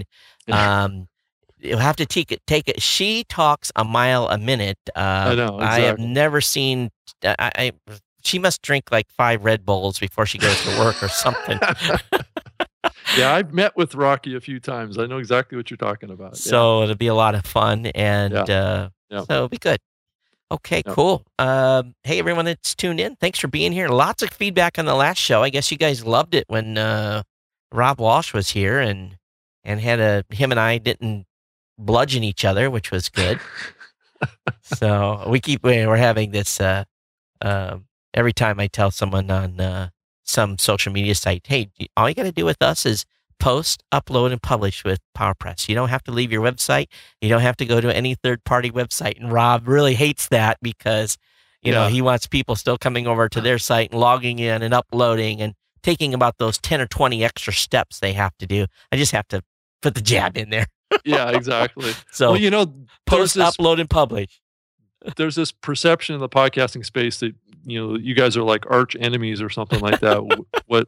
You'll have to take it. She talks a mile a minute. I know. Exactly. I have never seen. She must drink like 5 Red Bulls before she goes to work or something. Yeah, I've met with Rocky a few times. I know exactly what you're talking about. So it'll be a lot of fun, and so it'll be good. Okay, cool. Hey, everyone that's tuned in, thanks for being here. Lots of feedback on the last show. I guess you guys loved it when Rob Walsh was here and had him and I didn't bludgeon each other, which was good. So we're having this every time I tell someone on some social media site, hey, all you got to do with us is post, upload, and publish with PowerPress. You don't have to leave your website. You don't have to go to any third-party website. And Rob really hates that because, you know, he wants people still coming over to their site and logging in and uploading and taking about those 10 or 20 extra steps they have to do. I just have to put the jab in there. Yeah, exactly. So, well, you know, post, upload, and publish. There's this perception in the podcasting space that, you know, you guys are like arch enemies or something like that.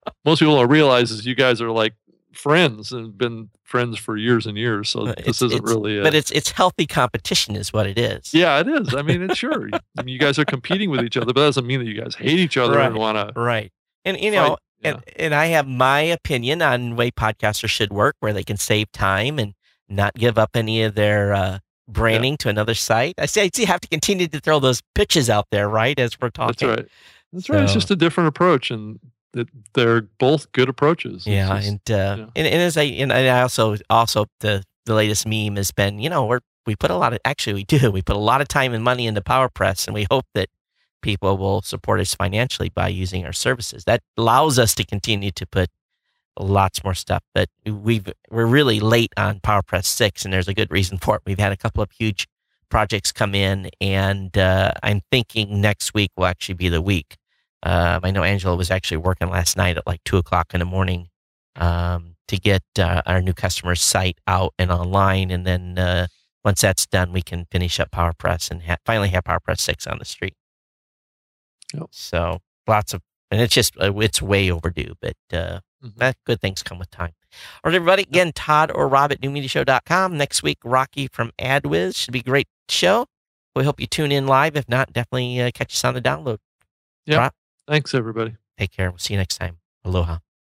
most people don't realize is you guys are like friends and been friends for years and years. So this isn't really. But it's healthy competition, is what it is. Yeah, it is. I mean, it's sure. I mean, you guys are competing with each other, but that doesn't mean that you guys hate each other and want to. Right. And you know, and I have my opinion on the way podcasters should work, where they can save time and not give up any of their branding to another site. I say you have to continue to throw those pitches out there, right? As we're talking. That's right. That's right. It's just a different approach, and they're both good approaches. Yeah, and as I also the latest meme has been, we put a lot of time and money into PowerPress, and we hope that people will support us financially by using our services. That allows us to continue to put lots more stuff. But we're really late on PowerPress 6, and there's a good reason for it. We've had a couple of huge projects come in, and I'm thinking next week will actually be the week. I know Angela was actually working last night at like 2:00 in the morning to get our new customer site out and online. And then once that's done, we can finish up PowerPress and finally have PowerPress 6 on the street. Yep. So and it's way overdue, but good things come with time. All right, everybody. Again, Todd or Rob at newmediashow.com. Next week, Rocky from AdWiz. Should be a great show. We hope you tune in live. If not, definitely catch us on the download. Yeah. Thanks, everybody. Take care. We'll see you next time. Aloha.